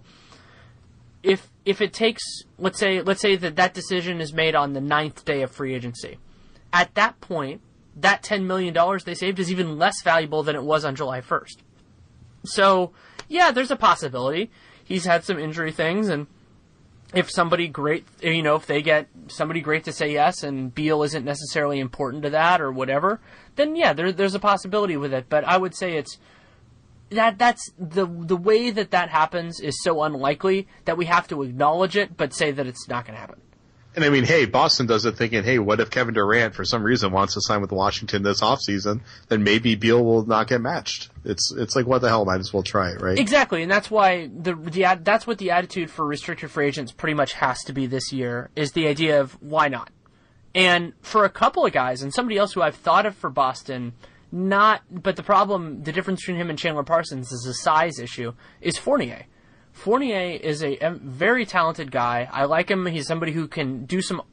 if it takes, let's say that decision is made on the 9th day of free agency, at that point, that $10 million they saved is even less valuable than it was on July 1st. So, yeah, there's a possibility. He's had some injury things, and if somebody great, if they get somebody great to say yes, and Beal isn't necessarily important to that or whatever, then yeah, there's a possibility with it. But I would say that's the way that happens is so unlikely that we have to acknowledge it, but say that it's not going to happen. And I mean, hey, Boston does it thinking, hey, what if Kevin Durant for some reason wants to sign with Washington this offseason? Then maybe Beal will not get matched. It's like, what the hell, might as well try it, right? Exactly, and that's why that's what the attitude for restricted free agents pretty much has to be this year, is the idea of why not? And for a couple of guys, and somebody else who I've thought of for Boston, but the difference between him and Chandler Parsons is a size issue, is Fournier. Fournier is a very talented guy. I like him. He's somebody who can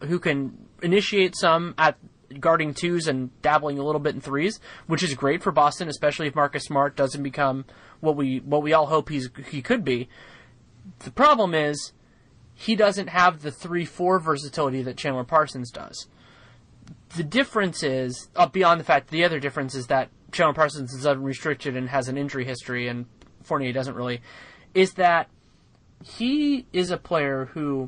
initiate some at guarding twos and dabbling a little bit in threes, which is great for Boston, especially if Marcus Smart doesn't become what we all hope he could be. The problem is he doesn't have the 3-4 versatility that Chandler Parsons does. The difference is, beyond the fact, the other difference is that Chandler Parsons is unrestricted and has an injury history, and Fournier doesn't really, is that he is a player who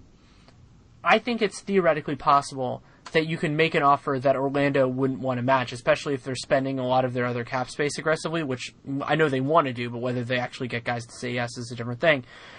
I think it's theoretically possible that you can make an offer that Orlando wouldn't want to match, especially if they're spending a lot of their other cap space aggressively, which I know they want to do, but whether they actually get guys to say yes is a different thing.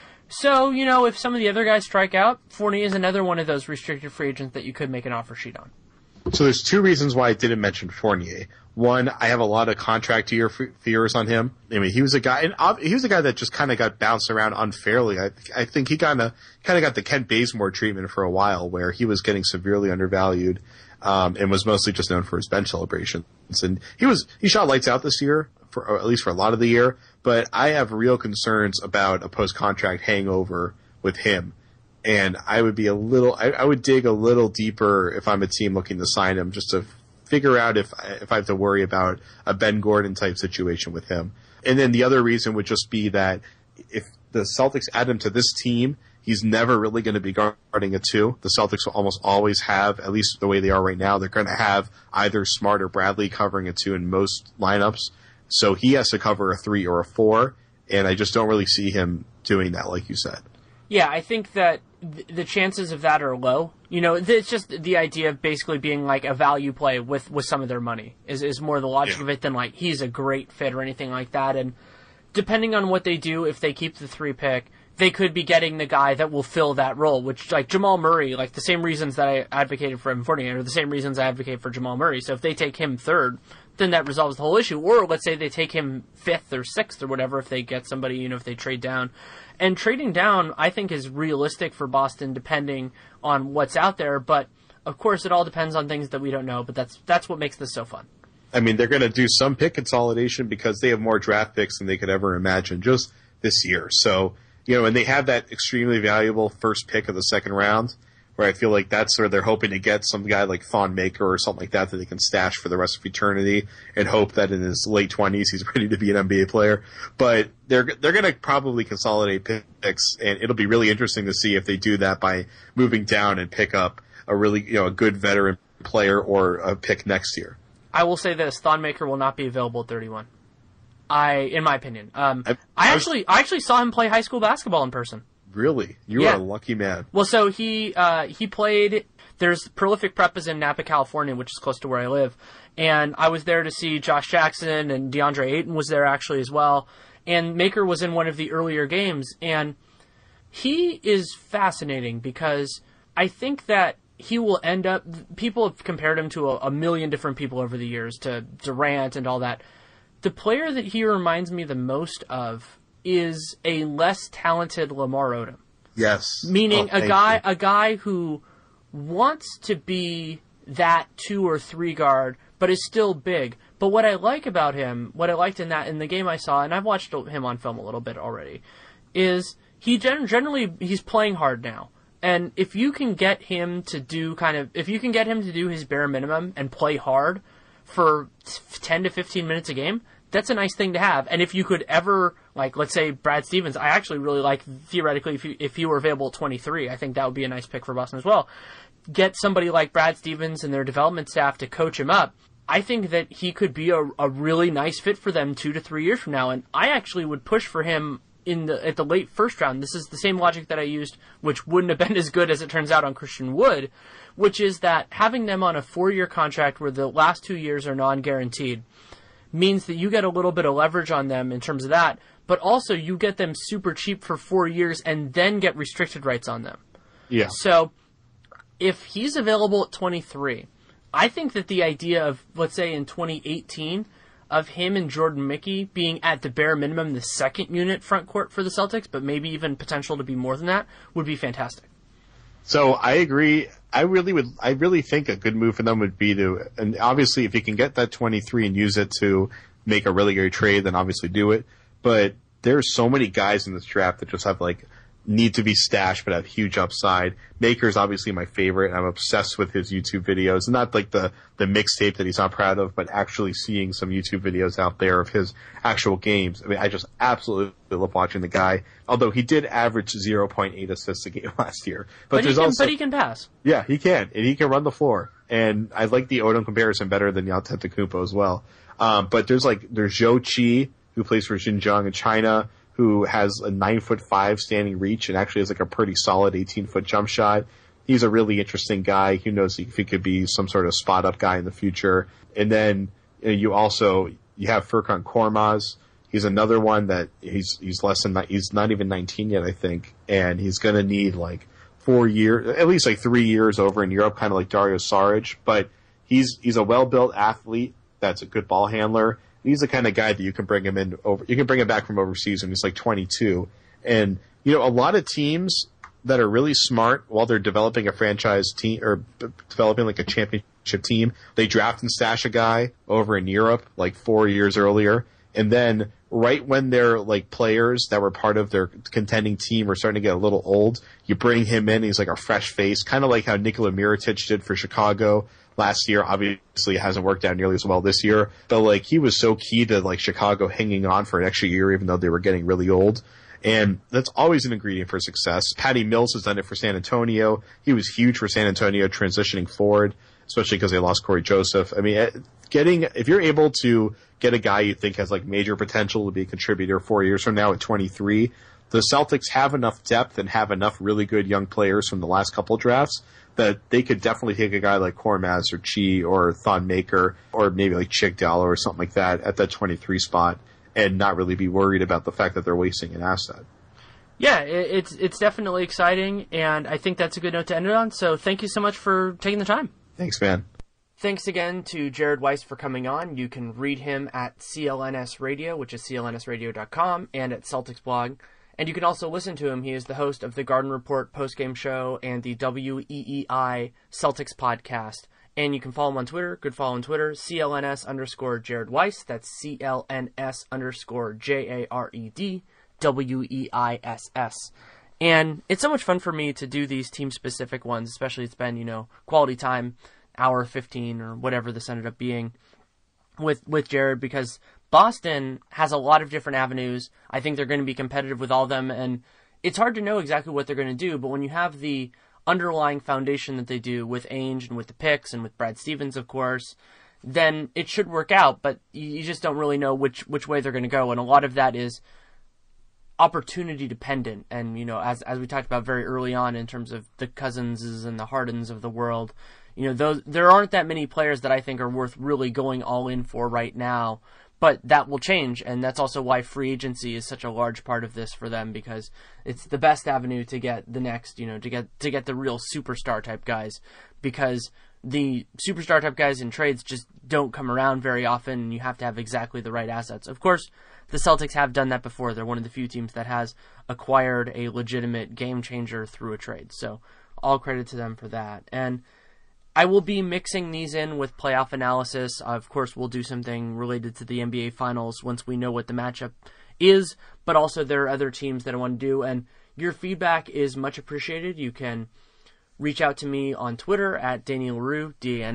So, if some of the other guys strike out, Fournier is another one of those restricted free agents that you could make an offer sheet on. So there's two reasons why I didn't mention Fournier. One, I have a lot of contract year fears on him. I mean, he was a guy that just kind of got bounced around unfairly. I think he kind of got the Kent Bazemore treatment for a while, where he was getting severely undervalued, and was mostly just known for his bench celebrations. And he shot lights out this year, or at least for a lot of the year. But I have real concerns about a post-contract hangover with him. And I would dig a little deeper if I'm a team looking to sign him, just to figure out if I have to worry about a Ben Gordon type situation with him. And then the other reason would just be that if the Celtics add him to this team, he's never really going to be guarding a two. The Celtics will almost always have, at least the way they are right now, they're going to have either Smart or Bradley covering a two in most lineups. So he has to cover a 3 or a 4, and I just don't really see him doing that, like you said. Yeah, I think that the chances of that are low. It's just the idea of basically being like a value play with some of their money is more the logic of it than like he's a great fit or anything like that. And depending on what they do, if they keep the 3 pick, they could be getting the guy that will fill that role, which, like Jamal Murray, like the same reasons that I advocated for him Fournier are the same reasons I advocate for Jamal Murray. So if they take him 3rd, then that resolves the whole issue. Or let's say they take him 5th or 6th or whatever if they get somebody, if they trade down. And trading down, I think, is realistic for Boston depending on what's out there. But, of course, it all depends on things that we don't know. But that's what makes this so fun. I mean, they're going to do some pick consolidation because they have more draft picks than they could ever imagine just this year. So, and they have that extremely valuable first pick of the second round, where I feel like that's where they're hoping to get some guy like Thon Maker or something like that they can stash for the rest of eternity and hope that in his late 20s he's ready to be an NBA player. But they're going to probably consolidate picks, and it'll be really interesting to see if they do that by moving down and pick up a really a good veteran player or a pick next year. I will say this: Thon Maker will not be available at 31. In my opinion, I actually saw him play high school basketball in person. Really? You are a lucky man. Well, so he played. There's Prolific Prep is in Napa, California, which is close to where I live, and I was there to see Josh Jackson, and DeAndre Ayton was there actually as well. And Maker was in one of the earlier games, and he is fascinating because I think that he will end up. People have compared him to a million different people over the years, to Durant and all that. The player that he reminds me the most of is a less talented Lamar Odom. Yes. Meaning a guy who wants to be that 2 or 3 guard, but is still big, But what I like about him, what I liked in the game I saw, and I've watched him on film a little bit already, is he generally he's playing hard now. And if you can get him to do his bare minimum and play hard for 10 to 15 minutes a game, that's a nice thing to have. And if you could ever, like, let's say Brad Stevens, I actually really like, theoretically, if he were available at 23, I think that would be a nice pick for Boston as well. Get somebody like Brad Stevens and their development staff to coach him up. I think that he could be a really nice fit for them 2 to 3 years from now. And I actually would push for him at the late first round. This is the same logic that I used, which wouldn't have been as good as it turns out on Christian Wood, which is that having them on a 4-year contract where the last 2 years are non-guaranteed means that you get a little bit of leverage on them in terms of that, but also you get them super cheap for 4 years and then get restricted rights on them. Yeah. So if he's available at 23, I think that the idea of, let's say in 2018, of him and Jordan Mickey being at the bare minimum the second unit front court for the Celtics, but maybe even potential to be more than that, would be fantastic. So I agree. I really think a good move for them would be and obviously if you can get that 23 and use it to make a really great trade, then obviously do it. But there's so many guys in this draft that just have need to be stashed but have huge upside. Maker's obviously my favorite, and I'm obsessed with his YouTube videos. Not like the mixtape that he's not proud of, but actually seeing some YouTube videos out there of his actual games. I mean, I just absolutely love watching the guy. Although he did average 0.8 assists a game last year. But he can pass. Yeah, he can. And he can run the floor. And I like the Odom comparison better than Antetokounmpo as well. But there's Zhou Qi, who plays for Xinjiang in China, who has a 9'5" standing reach and actually has a pretty solid 18-foot jump shot. He's a really interesting guy. Who knows if he could be some sort of spot-up guy in the future. And then you have Furkan Korkmaz. He's another one that he's not even 19 yet, I think, and he's gonna need 4 years, at least 3 years over in Europe, kind of like Dario Saric. But he's a well-built athlete that's a good ball handler. He's the kind of guy that you can bring him you can bring him back from overseas when he's 22. And, a lot of teams that are really smart while they're developing a franchise team or developing a championship team, they draft and stash a guy over in Europe 4 years earlier. And then right when their players that were part of their contending team are starting to get a little old, you bring him in. He's a fresh face, kind of like how Nikola Mirotic did for Chicago last year. Obviously, it hasn't worked out nearly as well this year, but he was so key to Chicago hanging on for an extra year, even though they were getting really old. And that's always an ingredient for success. Patty Mills has done it for San Antonio. He was huge for San Antonio transitioning forward, especially because they lost Corey Joseph. I mean, if you're able to get a guy you think has major potential to be a contributor 4 years from now at 23, the Celtics have enough depth and have enough really good young players from the last couple drafts that they could definitely take a guy like Korkmaz or Chi or Thon Maker or maybe Chick Diallo or something like that at that 23 spot and not really be worried about the fact that they're wasting an asset. Yeah, it's definitely exciting, and I think that's a good note to end it on. So thank you so much for taking the time. Thanks, man. Thanks again to Jared Weiss for coming on. You can read him at CLNS Radio, which is clnsradio.com, and at Celtics Blog. And you can also listen to him. He is the host of the Garden Report postgame show and the WEEI Celtics podcast. And you can follow him on Twitter. Good follow on Twitter. CLNS_Jared Weiss. That's CLNS_JARED WEISS. And it's so much fun for me to do these team-specific ones, especially it's been, quality time, hour 15 or whatever this ended up being with Jared, because Boston has a lot of different avenues. I think they're going to be competitive with all of them, and it's hard to know exactly what they're going to do, but when you have the underlying foundation that they do with Ainge and with the picks and with Brad Stevens, of course, then it should work out, but you just don't really know which way they're going to go, and a lot of that is opportunity dependent. And, as we talked about very early on in terms of the Cousinses and the Hardens of the world, there aren't that many players that I think are worth really going all in for right now. But that will change, and that's also why free agency is such a large part of this for them, because it's the best avenue to get the next, to get the real superstar type guys, because the superstar type guys in trades just don't come around very often, and you have to have exactly the right assets. Of course, the Celtics have done that before. They're one of the few teams that has acquired a legitimate game changer through a trade, so all credit to them for that. And I will be mixing these in with playoff analysis. Of course, we'll do something related to the NBA Finals once we know what the matchup is, but also there are other teams that I want to do, and your feedback is much appreciated. You can reach out to me on Twitter at Danny Leroux,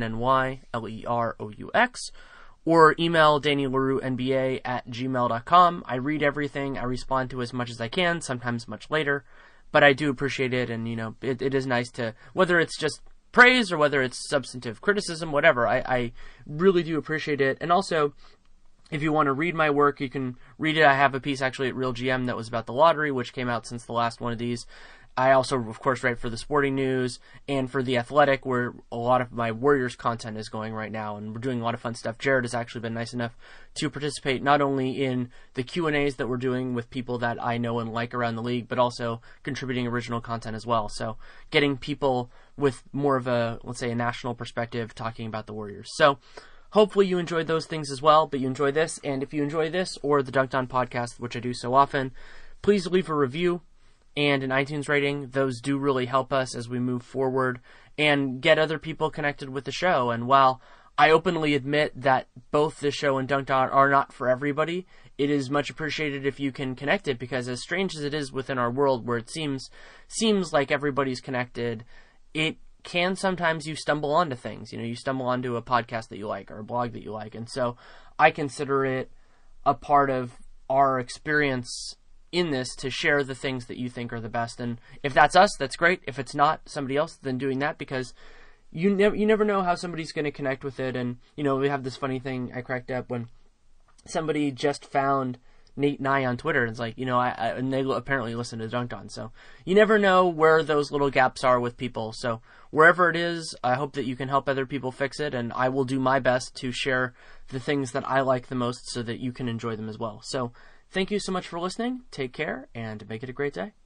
DannyLeroux, or email DannyLerouxNBA@gmail.com. I read everything. I respond to as much as I can, sometimes much later, but I do appreciate it, and it is nice to, whether it's just praise or whether it's substantive criticism, whatever, I really do appreciate it. And also, if you want to read my work, you can read it. I have a piece actually at Real GM that was about the lottery, which came out since the last one of these. I also, of course, write for the Sporting News and for The Athletic, where a lot of my Warriors content is going right now, and we're doing a lot of fun stuff. Jared has actually been nice enough to participate not only in the Q&As that we're doing with people that I know and like around the league, but also contributing original content as well. So getting people with more of a, let's say, a national perspective talking about the Warriors. So hopefully you enjoyed those things as well, but you enjoy this. And if you enjoy this or the Dunked On podcast, which I do so often, please leave a review and an iTunes rating. Those do really help us as we move forward and get other people connected with the show. And while I openly admit that both the show and Dunked On are not for everybody, it is much appreciated if you can connect it, because as strange as it is within our world where it seems like everybody's connected, it can sometimes you stumble onto things. You stumble onto a podcast that you like or a blog that you like. And so I consider it a part of our experience in this to share the things that you think are the best. And if that's us, that's great. If it's not somebody else, then doing that, because you never know how somebody's going to connect with it. And, we have this funny thing I cracked up when somebody just found Nate Nye on Twitter, and it's like, and they apparently listen to Dunked On. So you never know where those little gaps are with people. So wherever it is, I hope that you can help other people fix it, and I will do my best to share the things that I like the most so that you can enjoy them as well. So thank you so much for listening. Take care, and make it a great day.